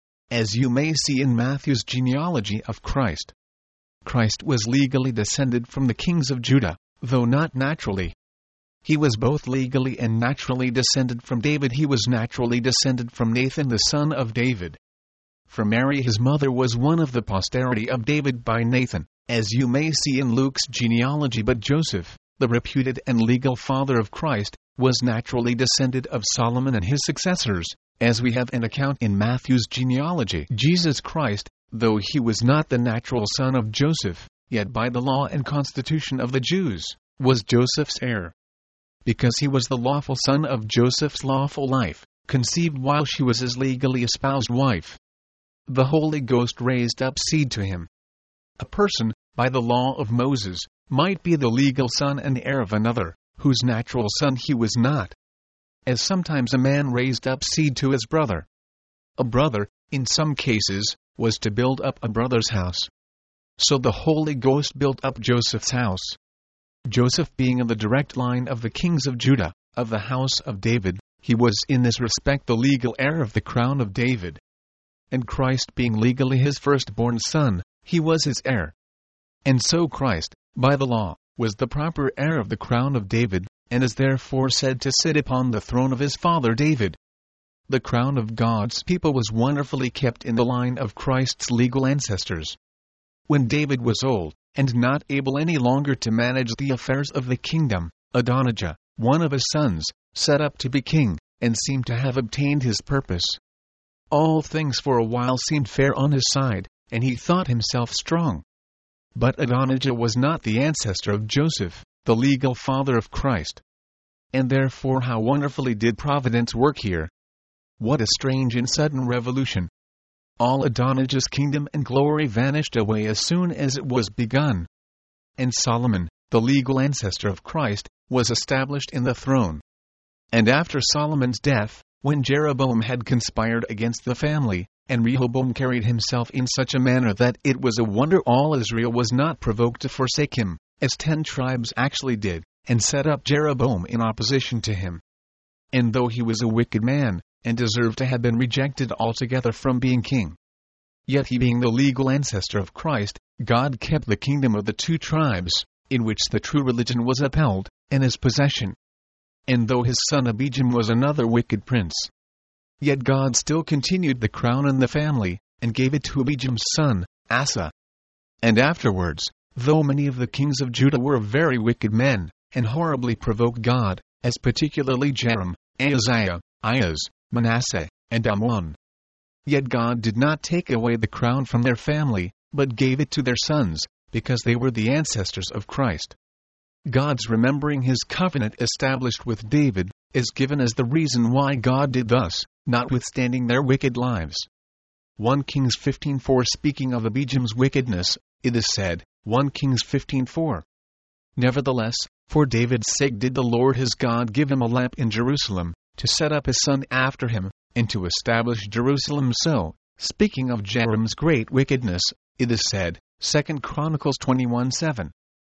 As you may see in Matthew's genealogy of Christ, Christ was legally descended from the kings of Judah, though not naturally. He was both legally and naturally descended from David. He was naturally descended from Nathan the son of David. For Mary his mother was one of the posterity of David by Nathan, as you may see in Luke's genealogy. But Joseph, the reputed and legal father of Christ, was naturally descended of Solomon and his successors, as we have an account in Matthew's genealogy. Jesus Christ, though he was not the natural son of Joseph, yet by the law and constitution of the Jews, was Joseph's heir, because he was the lawful son of Joseph's lawful wife, conceived while she was his legally espoused wife. The Holy Ghost raised up seed to him. A person, by the law of Moses, might be the legal son and heir of another, whose natural son he was not. As sometimes a man raised up seed to his brother. A brother, in some cases, was to build up a brother's house. So the Holy Ghost built up Joseph's house. Joseph being in the direct line of the kings of Judah, of the house of David, he was in this respect the legal heir of the crown of David. And Christ being legally his firstborn son, he was his heir. And so Christ, by the law, was the proper heir of the crown of David, and is therefore said to sit upon the throne of his father David. The crown of God's people was wonderfully kept in the line of Christ's legal ancestors. When David was old, and not able any longer to manage the affairs of the kingdom, Adonijah, one of his sons, set up to be king, and seemed to have obtained his purpose. All things for a while seemed fair on his side, and he thought himself strong. But Adonijah was not the ancestor of Joseph, the legal father of Christ. And therefore how wonderfully did Providence work here! What a strange and sudden revolution! All Adonijah's kingdom and glory vanished away as soon as it was begun. And Solomon, the legal ancestor of Christ, was established in the throne. And after Solomon's death, when Jeroboam had conspired against the family, and Rehoboam carried himself in such a manner that it was a wonder all Israel was not provoked to forsake him, as ten tribes actually did, and set up Jeroboam in opposition to him. And though he was a wicked man, and deserved to have been rejected altogether from being king, yet he being the legal ancestor of Christ, God kept the kingdom of the two tribes, in which the true religion was upheld, in his possession. And though his son Abijam was another wicked prince, yet God still continued the crown in the family, and gave it to Abijam's son, Asa. And afterwards, though many of the kings of Judah were very wicked men, and horribly provoked God, as particularly Joram, Ahaziah, Ahaz, Manasseh, and Amon, yet God did not take away the crown from their family, but gave it to their sons, because they were the ancestors of Christ. God's remembering his covenant established with David, is given as the reason why God did thus, notwithstanding their wicked lives. First Kings fifteen four Speaking of Abijam's wickedness, it is said, First Kings fifteen four. Nevertheless, for David's sake did the Lord his God give him a lamp in Jerusalem, to set up his son after him, and to establish Jerusalem so. Speaking of Jehoram's great wickedness, it is said, Second Chronicles twenty-one seven.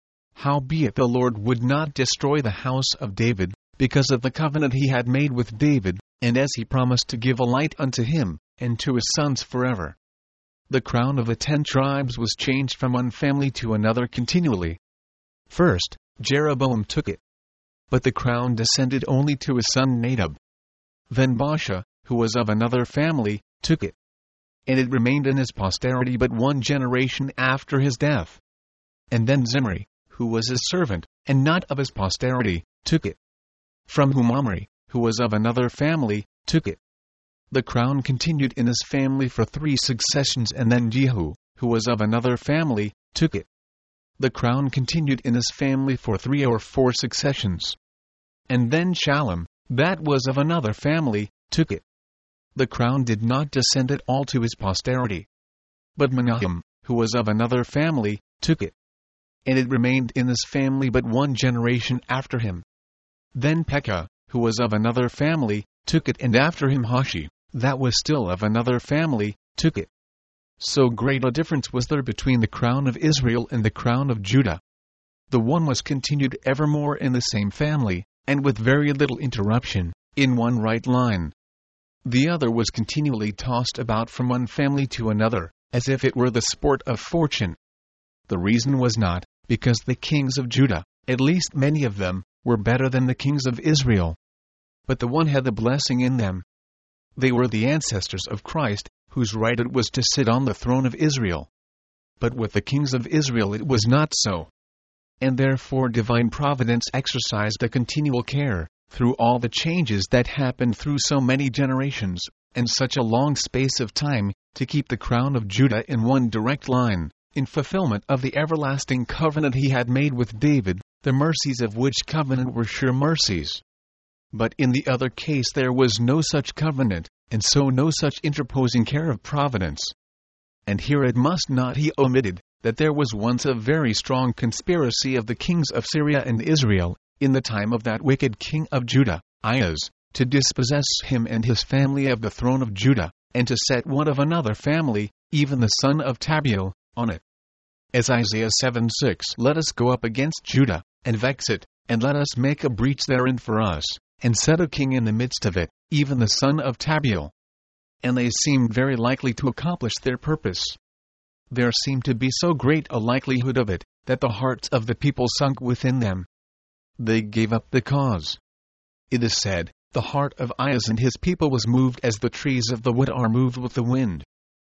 Howbeit the Lord would not destroy the house of David, because of the covenant he had made with David, and as he promised to give a light unto him, and to his sons forever. The crown of the ten tribes was changed from one family to another continually. First, Jeroboam took it. But the crown descended only to his son Nadab. Then Baasha, who was of another family, took it. And it remained in his posterity but one generation after his death. And then Zimri, who was his servant, and not of his posterity, took it. From whom Omri, who was of another family, took it. The crown continued in his family for three successions, and then Jehu, who was of another family, took it. The crown continued in his family for three or four successions. And then Shallum, that was of another family, took it. The crown did not descend at all to his posterity. But Menahem, who was of another family, took it. And it remained in his family but one generation after him. Then Pekah, who was of another family, took it, and after him Hoshi, that was still of another family, took it. So great a difference was there between the crown of Israel and the crown of Judah. The one was continued evermore in the same family, and with very little interruption, in one right line. The other was continually tossed about from one family to another, as if it were the sport of fortune. The reason was not, because the kings of Judah, at least many of them, were better than the kings of Israel. But the one had the blessing in them. They were the ancestors of Christ, whose right it was to sit on the throne of Israel. But with the kings of Israel it was not so. And therefore divine providence exercised a continual care, through all the changes that happened through so many generations, and such a long space of time, to keep the crown of Judah in one direct line, in fulfillment of the everlasting covenant he had made with David, the mercies of which covenant were sure mercies. But in the other case there was no such covenant, and so no such interposing care of providence. And here it must not be omitted, that there was once a very strong conspiracy of the kings of Syria and Israel, in the time of that wicked king of Judah, Ahaz, to dispossess him and his family of the throne of Judah, and to set one of another family, even the son of Tabeel, on it. As Isaiah seven six, Let us go up against Judah, and vex it, and let us make a breach therein for us, and set a king in the midst of it, even the son of Tabeel. And they seemed very likely to accomplish their purpose. There seemed to be so great a likelihood of it, that the hearts of the people sunk within them. They gave up the cause. It is said, the heart of Ahaz and his people was moved as the trees of the wood are moved with the wind.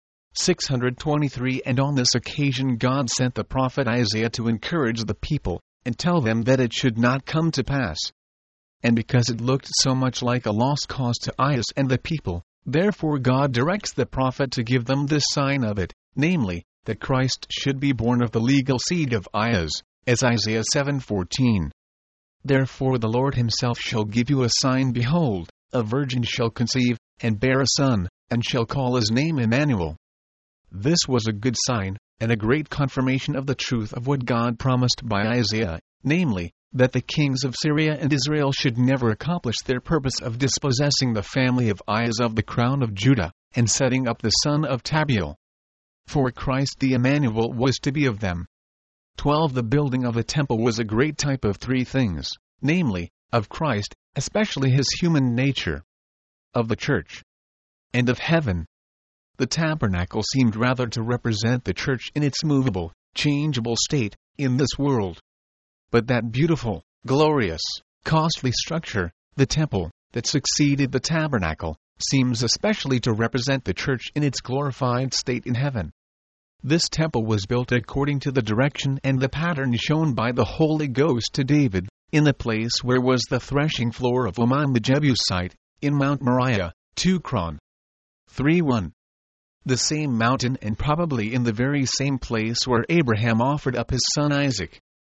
six twenty-three And on this occasion God sent the prophet Isaiah to encourage the people, and tell them that it should not come to pass. And because it looked so much like a lost cause to Ahaz and the people, therefore God directs the prophet to give them this sign of it, namely, that Christ should be born of the legal seed of Ahaz, as Isaiah seven fourteen. Therefore the Lord himself shall give you a sign, behold, a virgin shall conceive, and bear a son, and shall call his name Emmanuel. This was a good sign, and a great confirmation of the truth of what God promised by Isaiah, namely, that the kings of Syria and Israel should never accomplish their purpose of dispossessing the family of Ahaz of the crown of Judah, and setting up the son of Tabeel. For Christ the Emmanuel was to be of them. twelve The building of the temple was a great type of three things, namely, of Christ, especially his human nature, of the church, and of heaven. The tabernacle seemed rather to represent the church in its movable, changeable state, in this world. But that beautiful, glorious, costly structure, the temple, that succeeded the tabernacle, seems especially to represent the church in its glorified state in heaven. This temple was built according to the direction and the pattern shown by the Holy Ghost to David, in the place where was the threshing floor of Ornan the Jebusite, in Mount Moriah, two Chron. three one. The same mountain, and probably in the very same place where Abraham offered up his son Isaac.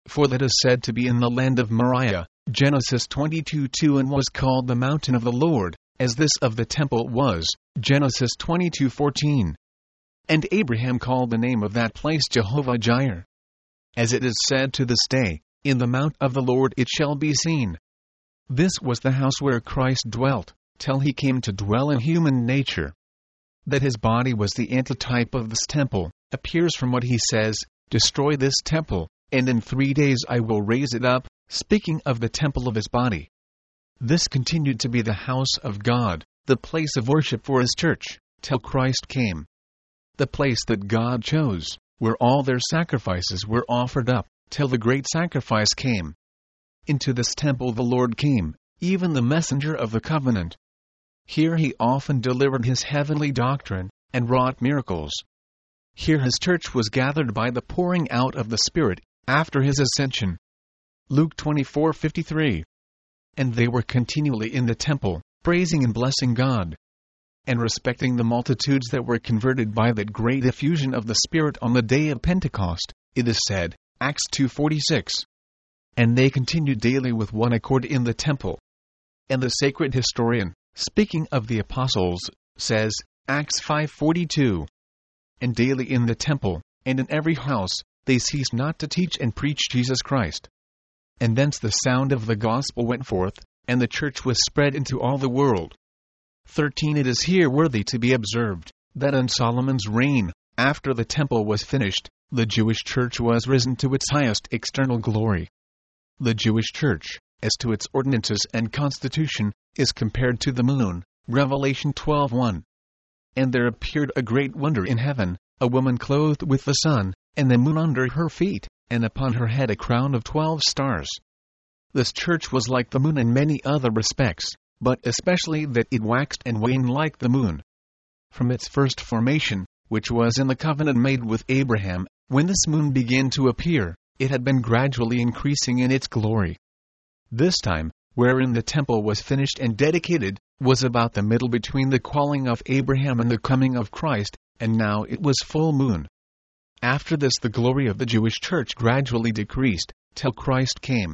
for that is said to be in the land of Moriah, Genesis twenty-two two, and was called the mountain of the Lord, as this of the temple was, Genesis twenty-two fourteen. And Abraham called the name of that place Jehovah-Jireh. As it is said to this day, in the mount of the Lord it shall be seen. This was the house where Christ dwelt, till he came to dwell in human nature. That his body was the antitype of this temple, appears from what he says, destroy this temple, and in three days I will raise it up, speaking of the temple of his body. This continued to be the house of God, the place of worship for his church, till Christ came. The place that God chose, where all their sacrifices were offered up, till the great sacrifice came. Into this temple the Lord came, even the messenger of the covenant. Here he often delivered his heavenly doctrine, and wrought miracles. Here his church was gathered by the pouring out of the Spirit, after his ascension. Luke twenty-four fifty-three. And they were continually in the temple, praising and blessing God, and respecting the multitudes that were converted by that great effusion of the Spirit on the day of Pentecost, it is said, Acts two forty-six. And they continued daily with one accord in the temple. And the sacred historian, speaking of the apostles, says, Acts five forty-two. And daily in the temple, and in every house, they ceased not to teach and preach Jesus Christ. And thence the sound of the gospel went forth, and the church was spread into all the world. thirteen It is here worthy to be observed, that in Solomon's reign, after the temple was finished, the Jewish church was risen to its highest external glory. The Jewish church, as to its ordinances and constitution, is compared to the moon, Revelation twelve one. And there appeared a great wonder in heaven, a woman clothed with the sun, and the moon under her feet, and upon her head a crown of twelve stars. This church was like the moon in many other respects, but especially that it waxed and waned like the moon. From its first formation, which was in the covenant made with Abraham, when this moon began to appear, it had been gradually increasing in its glory. This time, wherein the temple was finished and dedicated, was about the middle between the calling of Abraham and the coming of Christ, and now it was full moon. After this the glory of the Jewish church gradually decreased, till Christ came.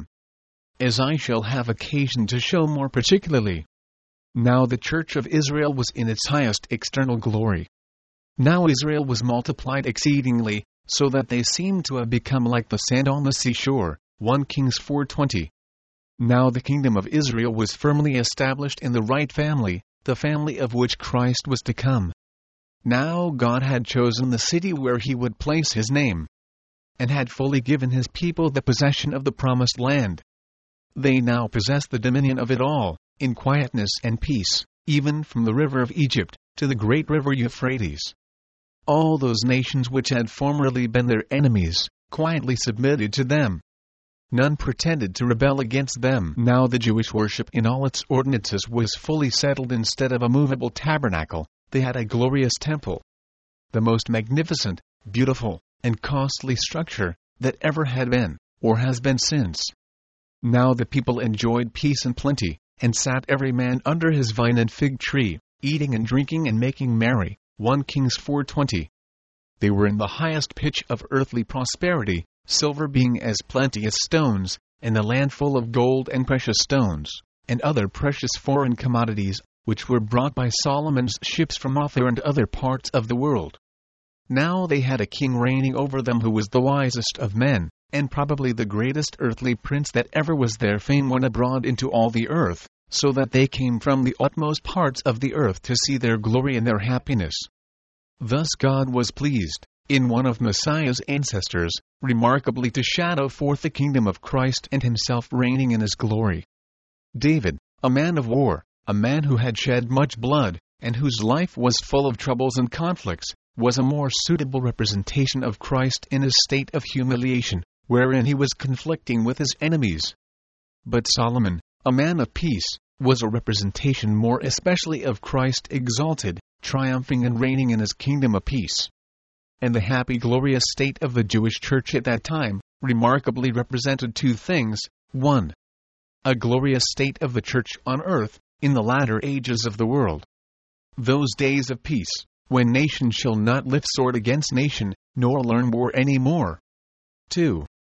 As I shall have occasion to show more particularly. Now the church of Israel was in its highest external glory. Now Israel was multiplied exceedingly, so that they seemed to have become like the sand on the seashore, First Kings four twenty. Now the kingdom of Israel was firmly established in the right family, the family of which Christ was to come. Now God had chosen the city where he would place his name, and had fully given his people the possession of the promised land. They now possess the dominion of it all, in quietness and peace, even from the river of Egypt, to the great river Euphrates. All those nations which had formerly been their enemies, quietly submitted to them. None pretended to rebel against them. Now the Jewish worship in all its ordinances was fully settled. Instead of a movable tabernacle, they had a glorious temple. The most magnificent, beautiful, and costly structure that ever had been, or has been since. Now the people enjoyed peace and plenty, and sat every man under his vine and fig tree, eating and drinking and making merry. First Kings four twenty. They were in the highest pitch of earthly prosperity, silver being as plenty as stones, and the land full of gold and precious stones, and other precious foreign commodities, which were brought by Solomon's ships from Ophir and other parts of the world. Now they had a king reigning over them who was the wisest of men, and probably the greatest earthly prince that ever was. Their fame went abroad into all the earth, so that they came from the utmost parts of the earth to see their glory and their happiness. Thus God was pleased, in one of Messiah's ancestors, remarkably to shadow forth the kingdom of Christ and himself reigning in his glory. David, a man of war, a man who had shed much blood, and whose life was full of troubles and conflicts, was a more suitable representation of Christ in his state of humiliation, wherein he was conflicting with his enemies. But Solomon, a man of peace, was a representation more especially of Christ exalted, triumphing and reigning in his kingdom of peace. And the happy glorious state of the Jewish church at that time, remarkably represented two things. one. A glorious state of the church on earth, in the latter ages of the world. Those days of peace, when nation shall not lift sword against nation, nor learn war any more. two.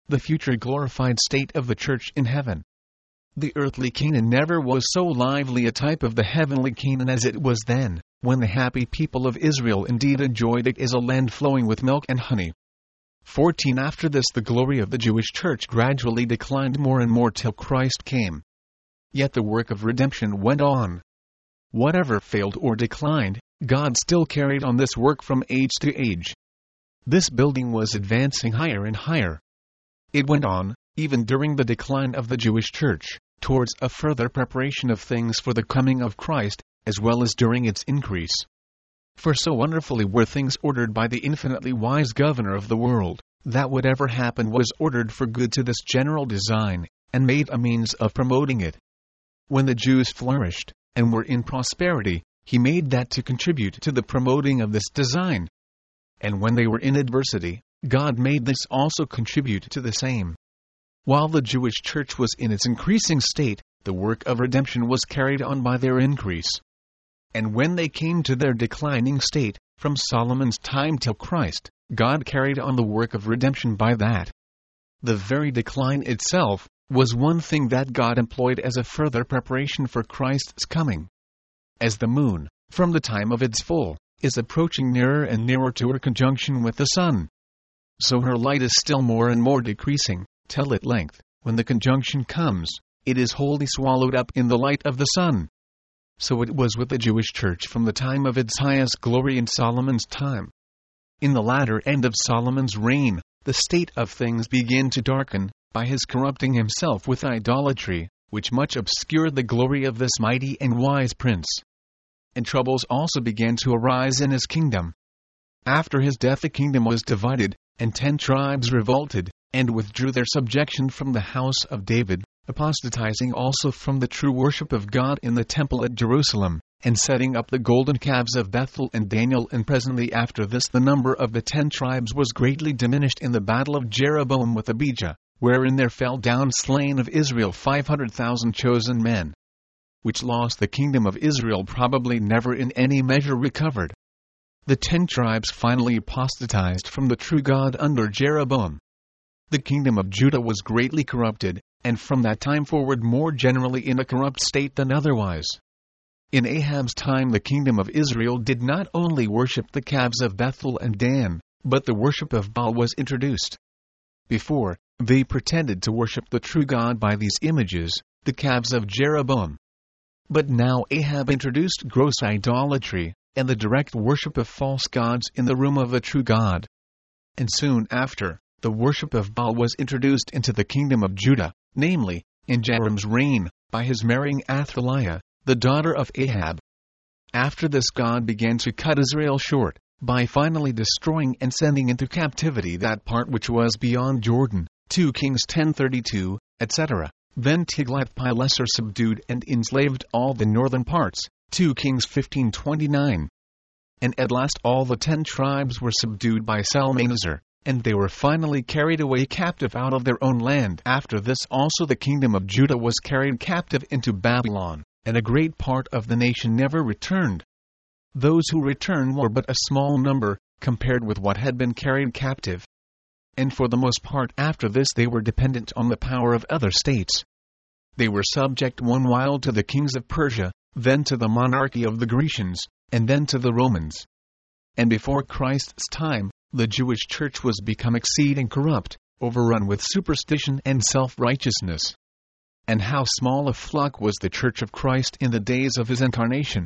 the future glorified state of the church in heaven. The earthly Canaan never was so lively a type of the heavenly Canaan as it was then, when the happy people of Israel indeed enjoyed it as a land flowing with milk and honey. fourteen After this the glory of the Jewish church gradually declined more and more till Christ came. Yet the work of redemption went on. Whatever failed or declined, God still carried on this work from age to age. This building was advancing higher and higher. It went on, even during the decline of the Jewish church, towards a further preparation of things for the coming of Christ, as well as during its increase. For so wonderfully were things ordered by the infinitely wise governor of the world, that whatever happened was ordered for good to this general design, and made a means of promoting it. When the Jews flourished, and were in prosperity, he made that to contribute to the promoting of this design. And when they were in adversity, God made this also contribute to the same. While the Jewish church was in its increasing state, the work of redemption was carried on by their increase. And when they came to their declining state, from Solomon's time till Christ, God carried on the work of redemption by that. The very decline itself was one thing that God employed as a further preparation for Christ's coming. As the moon, from the time of its full, is approaching nearer and nearer to her conjunction with the sun, so her light is still more and more decreasing, till at length, when the conjunction comes, it is wholly swallowed up in the light of the sun. So it was with the Jewish church from the time of its highest glory in Solomon's time. In the latter end of Solomon's reign, the state of things began to darken, by his corrupting himself with idolatry, which much obscured the glory of this mighty and wise prince. And troubles also began to arise in his kingdom. After his death the kingdom was divided, and ten tribes revolted, and withdrew their subjection from the house of David, apostatizing also from the true worship of God in the temple at Jerusalem, and setting up the golden calves of Bethel and Daniel. And presently after this the number of the ten tribes was greatly diminished in the battle of Jeroboam with Abijah, wherein there fell down slain of Israel five hundred thousand chosen men, which loss the kingdom of Israel probably never in any measure recovered. The ten tribes finally apostatized from the true God under Jeroboam. The kingdom of Judah was greatly corrupted, and from that time forward more generally in a corrupt state than otherwise. In Ahab's time the kingdom of Israel did not only worship the calves of Bethel and Dan, but the worship of Baal was introduced. Before, they pretended to worship the true God by these images, the calves of Jeroboam. But now Ahab introduced gross idolatry, and the direct worship of false gods in the room of the true God. And soon after, the worship of Baal was introduced into the kingdom of Judah, namely, in Jehoram's reign, by his marrying Athaliah, the daughter of Ahab. After this God began to cut Israel short, by finally destroying and sending into captivity that part which was beyond Jordan, two Kings ten thirty-two, et cetera. Then Tiglath-Pileser subdued and enslaved all the northern parts, two Kings fifteen twenty-nine. And at last all the ten tribes were subdued by Salmanasar, and they were finally carried away captive out of their own land. After this also the kingdom of Judah was carried captive into Babylon, and a great part of the nation never returned. Those who returned were but a small number, compared with what had been carried captive. And for the most part after this they were dependent on the power of other states. They were subject one while to the kings of Persia, then to the monarchy of the Grecians, and then to the Romans. And before Christ's time, the Jewish church was become exceeding corrupt, overrun with superstition and self-righteousness. And how small a flock was the church of Christ in the days of his incarnation!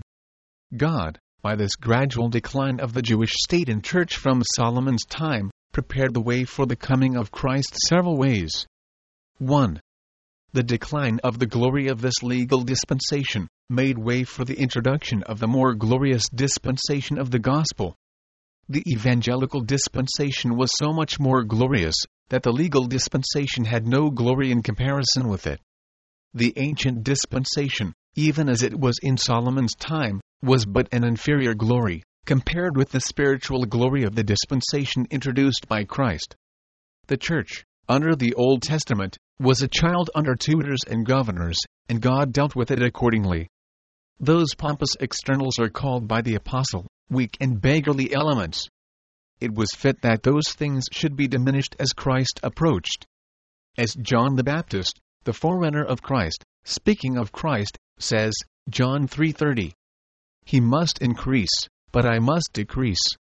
God, by this gradual decline of the Jewish state and church from Solomon's time, prepared the way for the coming of Christ several ways. one. The decline of the glory of this legal dispensation made way for the introduction of the more glorious dispensation of the gospel. The evangelical dispensation was so much more glorious, that the legal dispensation had no glory in comparison with it. The ancient dispensation, even as it was in Solomon's time, was but an inferior glory, compared with the spiritual glory of the dispensation introduced by Christ. The church, under the Old Testament, was a child under tutors and governors, and God dealt with it accordingly. Those pompous externals are called by the apostle, weak and beggarly elements. It was fit that those things should be diminished as Christ approached. As John the Baptist, the forerunner of Christ, speaking of Christ, says, John three thirty, "He must increase, but I must decrease."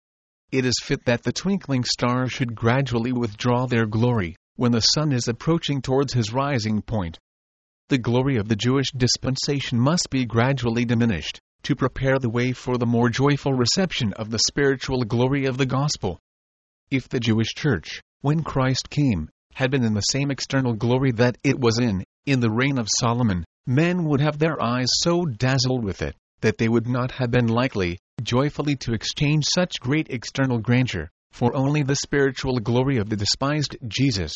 It is fit that the twinkling stars should gradually withdraw their glory, when the sun is approaching towards his rising point. The glory of the Jewish dispensation must be gradually diminished, to prepare the way for the more joyful reception of the spiritual glory of the gospel. If the Jewish church, when Christ came, had been in the same external glory that it was in, in the reign of Solomon, men would have their eyes so dazzled with it, that they would not have been likely, joyfully to exchange such great external grandeur, for only the spiritual glory of the despised Jesus.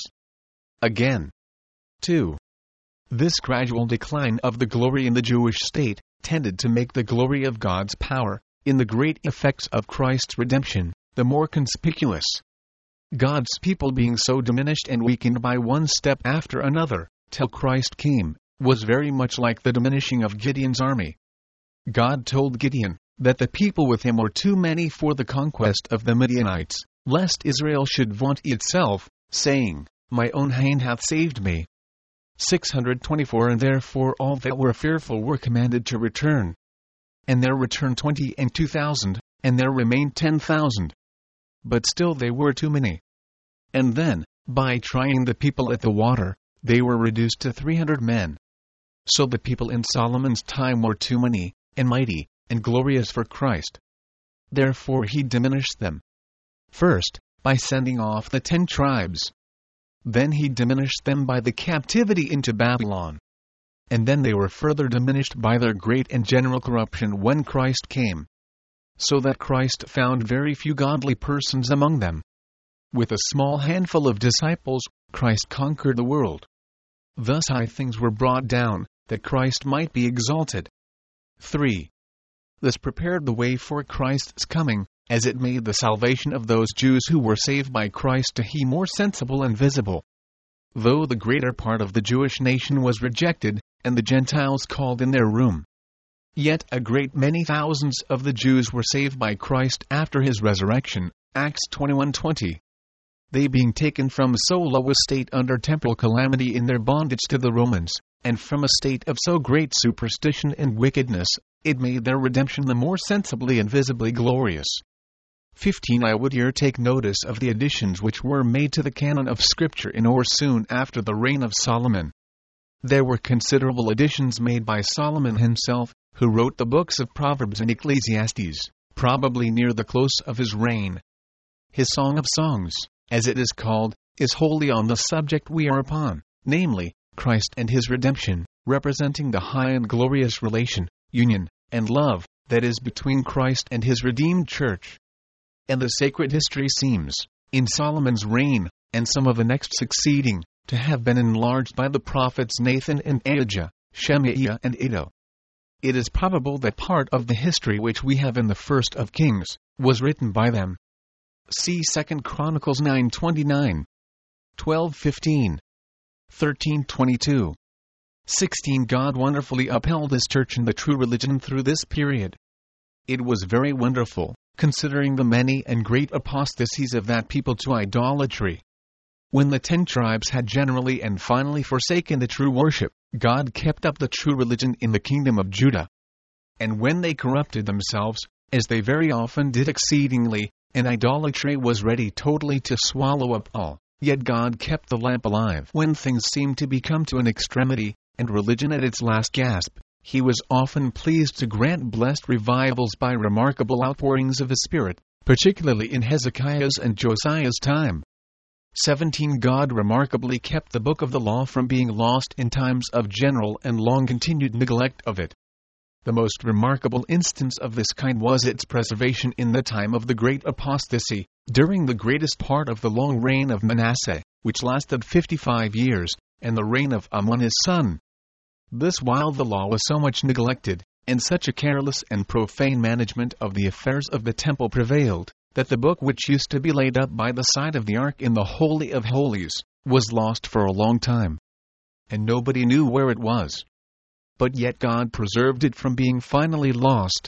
Again, two. This gradual decline of the glory in the Jewish state, tended to make the glory of God's power, in the great effects of Christ's redemption, the more conspicuous. God's people being so diminished and weakened by one step after another, till Christ came, was very much like the diminishing of Gideon's army. God told Gideon, that the people with him were too many for the conquest of the Midianites, lest Israel should vaunt itself, saying, "My own hand hath saved me." six hundred twenty-four And therefore all that were fearful were commanded to return. And there returned twenty and two thousand, and there remained ten thousand. But still they were too many. And then, by trying the people at the water, they were reduced to three hundred men. So the people in Solomon's time were too many, and mighty, and glorious for Christ. Therefore he diminished them. First, by sending off the ten tribes. Then he diminished them by the captivity into Babylon. And then they were further diminished by their great and general corruption when Christ came. So that Christ found very few godly persons among them. With a small handful of disciples, Christ conquered the world. Thus high things were brought down, that Christ might be exalted. three. This prepared the way for Christ's coming, as it made the salvation of those Jews who were saved by Christ to he more sensible and visible. Though the greater part of the Jewish nation was rejected, and the Gentiles called in their room, yet a great many thousands of the Jews were saved by Christ after his resurrection, Acts twenty-one twenty. They being taken from so low a state under temporal calamity in their bondage to the Romans, and from a state of so great superstition and wickedness, it made their redemption the more sensibly and visibly glorious. fifteen I would here take notice of the additions which were made to the canon of Scripture in or soon after the reign of Solomon. There were considerable additions made by Solomon himself, who wrote the books of Proverbs and Ecclesiastes, probably near the close of his reign. His Song of Songs, as it is called, is wholly on the subject we are upon, namely, Christ and his redemption, representing the high and glorious relation, union, and love, that is between Christ and his redeemed church. And the sacred history seems, in Solomon's reign, and some of the next succeeding, to have been enlarged by the prophets Nathan and Ahijah, Shemaiah and Iddo. It is probable that part of the history which we have in the First of Kings was written by them. See Second Chronicles nine twenty-nine, twelve fifteen, thirteen twenty-two. sixteen God wonderfully upheld his church in the true religion through this period. It was very wonderful, considering the many and great apostasies of that people to idolatry. When the ten tribes had generally and finally forsaken the true worship, God kept up the true religion in the kingdom of Judah. And when they corrupted themselves, as they very often did exceedingly, and idolatry was ready totally to swallow up all, yet God kept the lamp alive when things seemed to be come to an extremity, and religion at its last gasp. He was often pleased to grant blessed revivals by remarkable outpourings of his Spirit, particularly in Hezekiah's and Josiah's time. seventeen God remarkably kept the book of the law from being lost in times of general and long-continued neglect of it. The most remarkable instance of this kind was its preservation in the time of the great apostasy, during the greatest part of the long reign of Manasseh, which lasted fifty-five years, and the reign of Amon his son. This while the law was so much neglected, and such a careless and profane management of the affairs of the temple prevailed, that the book which used to be laid up by the side of the ark in the Holy of Holies, was lost for a long time. And nobody knew where it was. But yet God preserved it from being finally lost.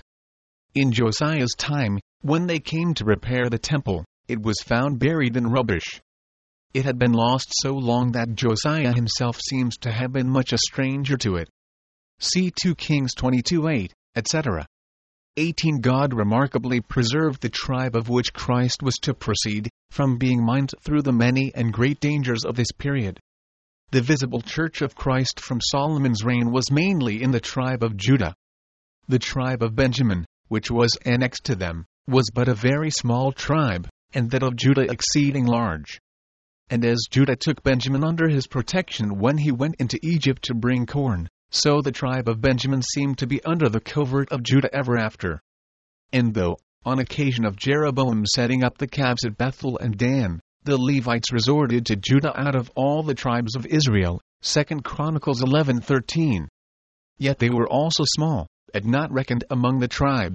In Josiah's time, when they came to repair the temple, it was found buried in rubbish. It had been lost so long that Josiah himself seems to have been much a stranger to it. See two Kings twenty-two eight, et cetera. eighteen God remarkably preserved the tribe of which Christ was to proceed, from being mined through the many and great dangers of this period. The visible Church of Christ from Solomon's reign was mainly in the tribe of Judah. The tribe of Benjamin, which was annexed to them, was but a very small tribe, and that of Judah exceeding large. And as Judah took Benjamin under his protection when he went into Egypt to bring corn, so the tribe of Benjamin seemed to be under the covert of Judah ever after. And though, on occasion of Jeroboam setting up the calves at Bethel and Dan, the Levites resorted to Judah out of all the tribes of Israel, Second Chronicles eleven thirteen. Yet they were also small, and not reckoned among the tribes.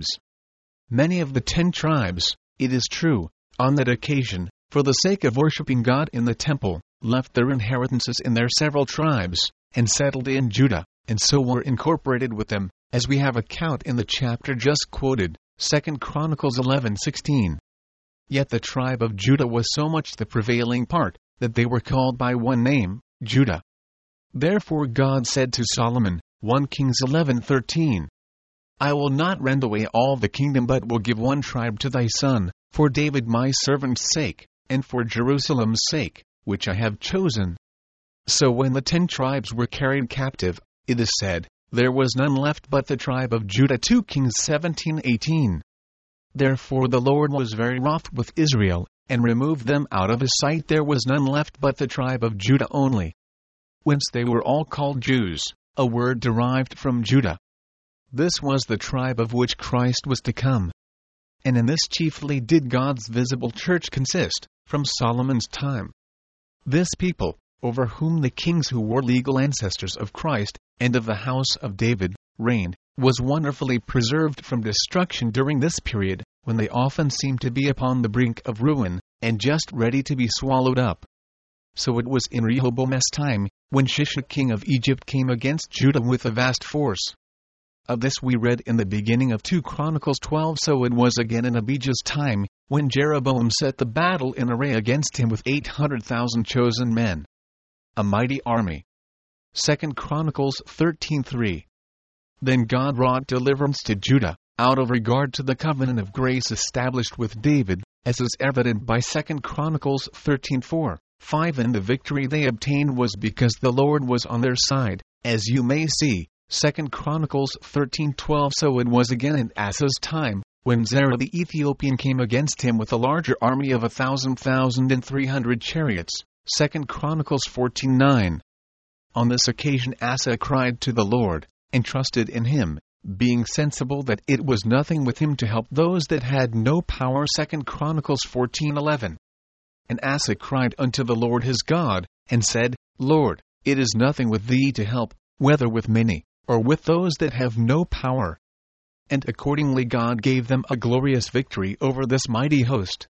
Many of the ten tribes, it is true, on that occasion, for the sake of worshipping God in the temple, left their inheritances in their several tribes, and settled in Judah, and so were incorporated with them, as we have account in the chapter just quoted, Second Chronicles eleven sixteen. Yet the tribe of Judah was so much the prevailing part, that they were called by one name, Judah. Therefore God said to Solomon, First Kings eleven thirteen, I will not rend away all the kingdom but will give one tribe to thy son, for David my servant's sake, and for Jerusalem's sake, which I have chosen. So when the ten tribes were carried captive, it is said, there was none left but the tribe of Judah. Second Kings seventeen eighteen. Therefore the Lord was very wroth with Israel, and removed them out of his sight. There was none left but the tribe of Judah only. Whence they were all called Jews, a word derived from Judah. This was the tribe of which Christ was to come. And in this chiefly did God's visible church consist, from Solomon's time. This people, over whom the kings who were legal ancestors of Christ, and of the house of David, reigned, was wonderfully preserved from destruction during this period, when they often seemed to be upon the brink of ruin, and just ready to be swallowed up. So it was in Rehoboam's time, when Shishak king of Egypt came against Judah with a vast force. Of this we read in the beginning of Second Chronicles twelve. So it was again in Abijah's time, when Jeroboam set the battle in array against him with eight hundred thousand chosen men. A mighty army. Second Chronicles thirteen three. Then God wrought deliverance to Judah, out of regard to the covenant of grace established with David, as is evident by Second Chronicles thirteen four, five. And the victory they obtained was because the Lord was on their side, as you may see, Second Chronicles thirteen twelve. So it was again in Asa's time, when Zerah the Ethiopian came against him with a larger army of a thousand thousand and three hundred chariots, Second Chronicles fourteen nine. On this occasion Asa cried to the Lord, and trusted in him, being sensible that it was nothing with him to help those that had no power. Second Chronicles fourteen eleven. And Asa cried unto the Lord his God, and said, Lord, it is nothing with thee to help, whether with many, or with those that have no power. And accordingly God gave them a glorious victory over this mighty host.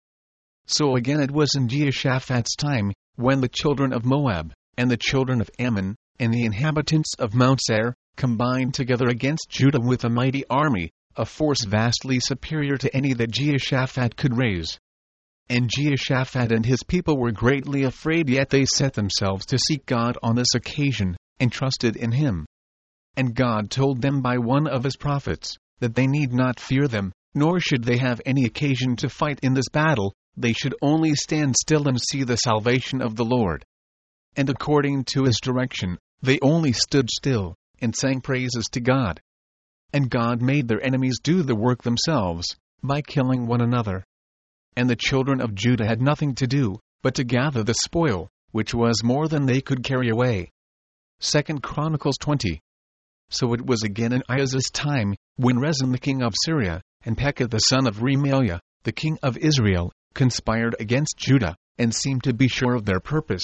So again it was in Jehoshaphat's time, when the children of Moab, and the children of Ammon, and the inhabitants of Mount Seir, combined together against Judah with a mighty army, a force vastly superior to any that Jehoshaphat could raise. And Jehoshaphat and his people were greatly afraid, yet they set themselves to seek God on this occasion, and trusted in him. And God told them by one of his prophets, that they need not fear them, nor should they have any occasion to fight in this battle, they should only stand still and see the salvation of the Lord. And according to his direction, they only stood still, and sang praises to God. And God made their enemies do the work themselves, by killing one another. And the children of Judah had nothing to do, but to gather the spoil, which was more than they could carry away. Second Chronicles twenty. So it was again in Ahaz's time, when Rezin the king of Syria, and Pekah the son of Remaliah, the king of Israel, conspired against Judah, and seemed to be sure of their purpose,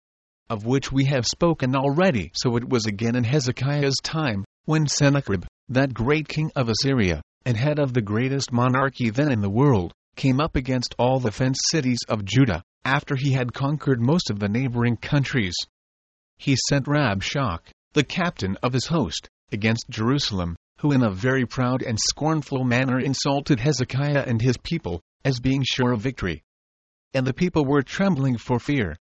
of which we have spoken already. So it was again in Hezekiah's time, when Sennacherib, that great king of Assyria, and head of the greatest monarchy then in the world, came up against all the fenced cities of Judah, after he had conquered most of the neighboring countries. He sent Rabshakeh, the captain of his host, against Jerusalem, who in a very proud and scornful manner insulted Hezekiah and his people, as being sure of victory. And the people were trembling for fear,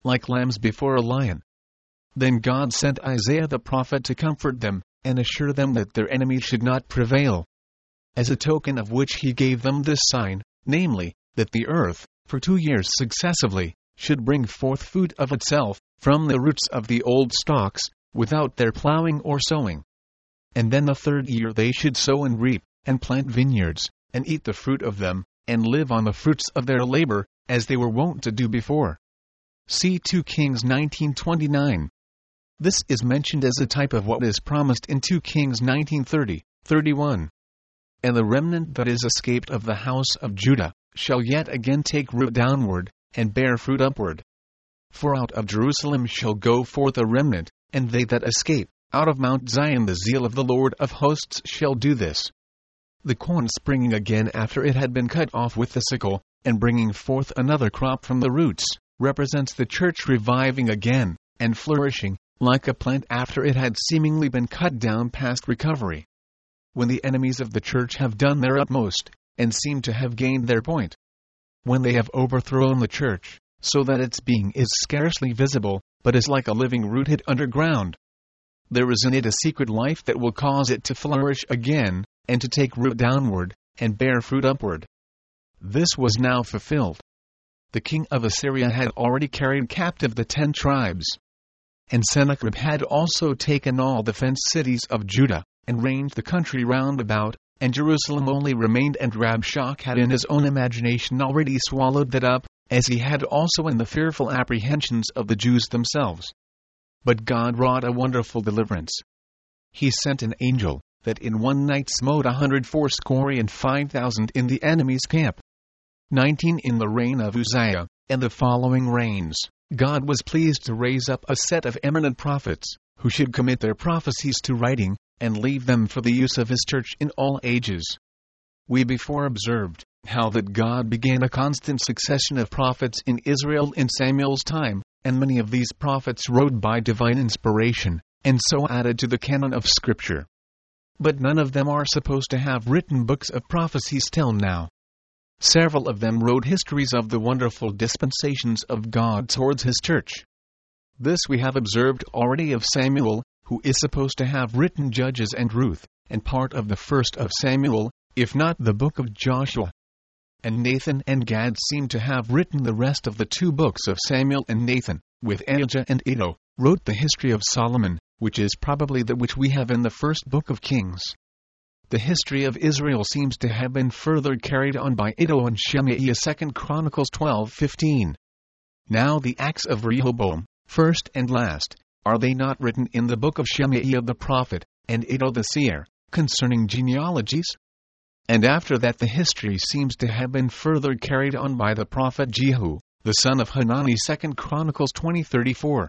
like lambs before a lion. Then God sent Isaiah the prophet to comfort them, and assure them that their enemies should not prevail. As a token of which he gave them this sign, namely, that the earth, for two years successively, should bring forth food of itself, from the roots of the old stalks, without their plowing or sowing. And then the third year they should sow and reap, and plant vineyards, and eat the fruit of them, and live on the fruits of their labor, as they were wont to do before. See two Kings nineteen twenty-nine. This is mentioned as a type of what is promised in two Kings nineteen thirty, thirty-one. And the remnant that is escaped of the house of Judah, shall yet again take root downward, and bear fruit upward. For out of Jerusalem shall go forth a remnant, and they that escape, out of Mount Zion the zeal of the Lord of hosts shall do this. The corn springing again after it had been cut off with the sickle, and bringing forth another crop from the roots, represents the church reviving again, and flourishing, like a plant after it had seemingly been cut down past recovery. When the enemies of the church have done their utmost, and seem to have gained their point. When they have overthrown the church, so that its being is scarcely visible, but is like a living root hid underground. There is in it a secret life that will cause it to flourish again, and to take root downward, and bear fruit upward. This was now fulfilled. The king of Assyria had already carried captive the ten tribes. And Sennacherib had also taken all the fenced cities of Judah, and ranged the country round about, and Jerusalem only remained, and Rabshakeh had in his own imagination already swallowed that up, as he had also in the fearful apprehensions of the Jews themselves. But God wrought a wonderful deliverance. He sent an angel, that in one night smote a hundred fourscore and five thousand in the enemy's camp. Nineteen in the reign of Uzziah, and the following reigns, God was pleased to raise up a set of eminent prophets, who should commit their prophecies to writing, and leave them for the use of his church in all ages. We before observed, how that God began a constant succession of prophets in Israel in Samuel's time, and many of these prophets wrote by divine inspiration, and so added to the canon of Scripture. But none of them are supposed to have written books of prophecies till now. Several of them wrote histories of the wonderful dispensations of God towards his church. This we have observed already of Samuel, who is supposed to have written Judges and Ruth, and part of the first of Samuel, if not the book of Joshua. And Nathan and Gad seem to have written the rest of the two books of Samuel, and Nathan, with Ahijah and Iddo, wrote the history of Solomon, which is probably that which we have in the first book of Kings. The history of Israel seems to have been further carried on by Iddo and Shemaiah, Second Chronicles twelve fifteen. Now the acts of Rehoboam, first and last, are they not written in the book of Shemaiah the prophet, and Iddo the seer, concerning genealogies? And after that the history seems to have been further carried on by the prophet Jehu, the son of Hanani, Second Chronicles twenty thirty-four.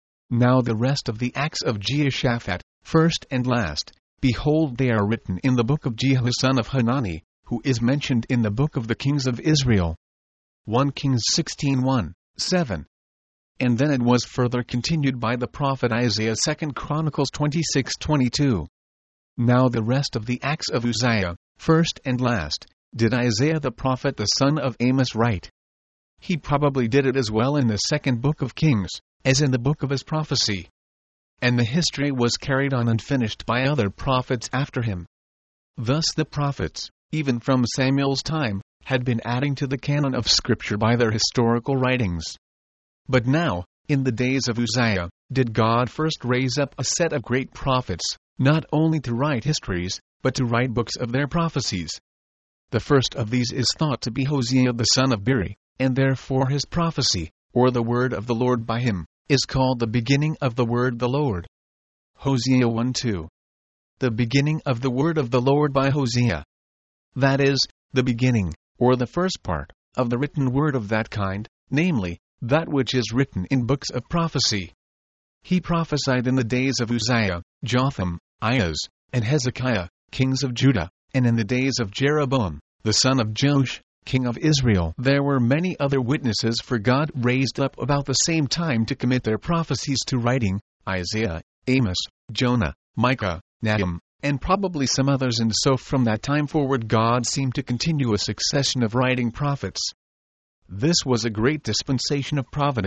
Now the rest of the acts of Jehoshaphat, first and last, behold, they are written in the book of Jehu son of Hanani, who is mentioned in the book of the kings of Israel. First Kings sixteen one, seven. And then it was further continued by the prophet Isaiah, Second Chronicles twenty-six twenty-two. Now the rest of the acts of Uzziah, first and last, did Isaiah the prophet the son of Amos write. He probably did it as well in the second book of Kings, as in the book of his prophecy. And the history was carried on and finished by other prophets after him. Thus the prophets, even from Samuel's time, had been adding to the canon of Scripture by their historical writings. But now, in the days of Uzziah, did God first raise up a set of great prophets, not only to write histories, but to write books of their prophecies. The first of these is thought to be Hosea the son of Beeri, and therefore his prophecy, or the word of the Lord by him, is called the beginning of the word the Lord. Hosea one two. The beginning of the word of the Lord by Hosea. That is, the beginning, or the first part, of the written word of that kind, namely, that which is written in books of prophecy. He prophesied in the days of Uzziah, Jotham, Ahaz, and Hezekiah, kings of Judah, and in the days of Jeroboam, the son of Joash, king of Israel. There were many other witnesses for God raised up about the same time to commit their prophecies to writing, Isaiah, Amos, Jonah, Micah, Nahum, and probably some others, and so from that time forward God seemed to continue a succession of writing prophets. This was a great dispensation of providence,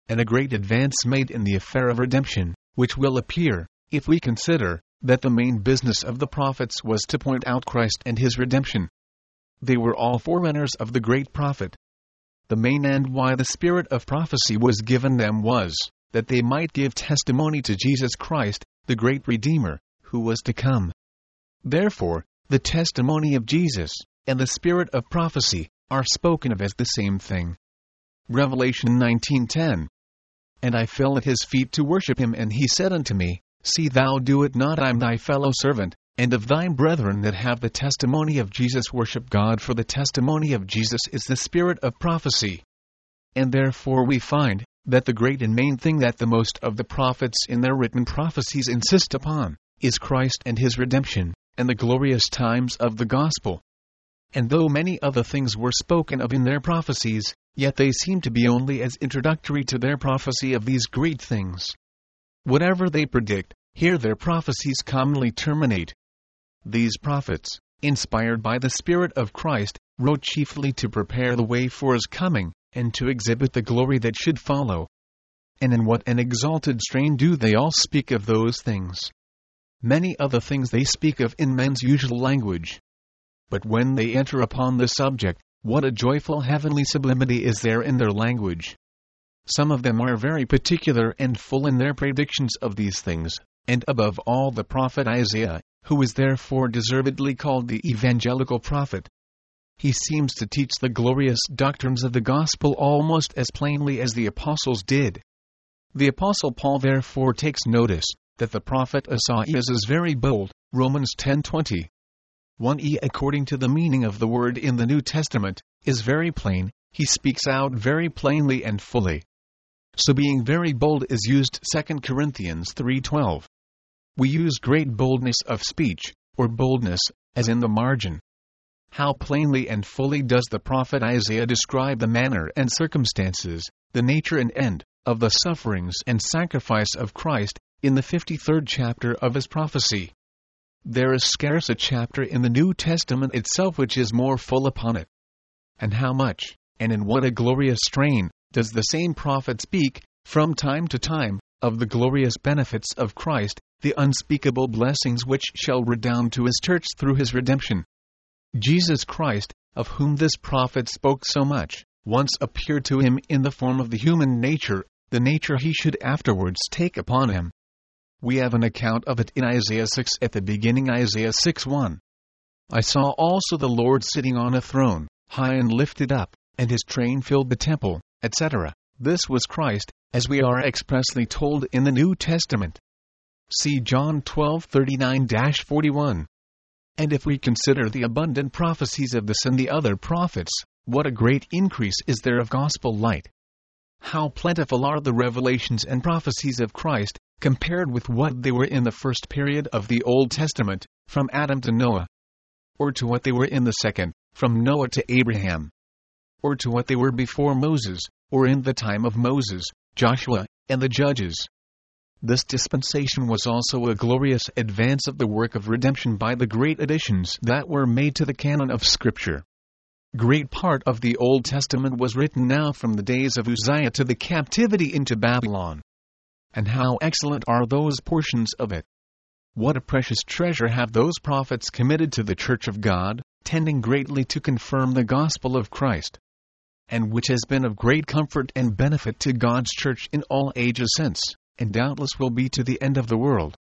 and a great advance made in the affair of redemption, which will appear, if we consider that the main business of the prophets was to point out Christ and his redemption. They were all forerunners of the great prophet. The main end why the spirit of prophecy was given them was, that they might give testimony to Jesus Christ, the great Redeemer, who was to come. Therefore, the testimony of Jesus, and the spirit of prophecy, are spoken of as the same thing. Revelation nineteen ten. And I fell at his feet to worship him, and he said unto me, See thou do it not, I am thy fellow servant, and of thine brethren that have the testimony of Jesus. Worship God, for the testimony of Jesus is the spirit of prophecy. And therefore we find that the great and main thing that the most of the prophets in their written prophecies insist upon is Christ and his redemption, and the glorious times of the gospel. And though many other things were spoken of in their prophecies, yet they seem to be only as introductory to their prophecy of these great things. Whatever they predict, here their prophecies commonly terminate. These prophets, inspired by the Spirit of Christ, wrote chiefly to prepare the way for his coming, and to exhibit the glory that should follow. And in what an exalted strain do they all speak of those things! Many other things they speak of in men's usual language. But when they enter upon the subject, what a joyful heavenly sublimity is there in their language! Some of them are very particular and full in their predictions of these things, and above all the prophet Isaiah, who is therefore deservedly called the evangelical prophet. He seems to teach the glorious doctrines of the gospel almost as plainly as the apostles did. The apostle Paul therefore takes notice that the prophet Isaiah is very bold, Romans ten twenty. one e According to the meaning of the word in the New Testament, is very plain, he speaks out very plainly and fully. So being very bold is used Second Corinthians three twelve. We use great boldness of speech, or boldness, as in the margin. How plainly and fully does the prophet Isaiah describe the manner and circumstances, the nature and end, of the sufferings and sacrifice of Christ, in the fifty-third chapter of his prophecy. There is scarce a chapter in the New Testament itself which is more full upon it. And how much, and in what a glorious strain, does the same prophet speak, from time to time, of the glorious benefits of Christ, the unspeakable blessings which shall redound to his church through his redemption. Jesus Christ, of whom this prophet spoke so much, once appeared to him in the form of the human nature, the nature he should afterwards take upon him. We have an account of it in Isaiah six at the beginning. Isaiah six one. I saw also the Lord sitting on a throne, high and lifted up, and his train filled the temple, et cetera. This was Christ, as we are expressly told in the New Testament. See John twelve thirty-nine to forty-one. And if we consider the abundant prophecies of this and the other prophets, what a great increase is there of gospel light! How plentiful are the revelations and prophecies of Christ, compared with what they were in the first period of the Old Testament, from Adam to Noah, or to what they were in the second, from Noah to Abraham, or to what they were before Moses, or in the time of Moses, Joshua, and the Judges. This dispensation was also a glorious advance of the work of redemption by the great additions that were made to the canon of Scripture. Great part of the Old Testament was written now from the days of Uzziah to the captivity into Babylon. And how excellent are those portions of it! What a precious treasure have those prophets committed to the Church of God, tending greatly to confirm the gospel of Christ, and which has been of great comfort and benefit to God's Church in all ages since, and doubtless will be to the end of the world.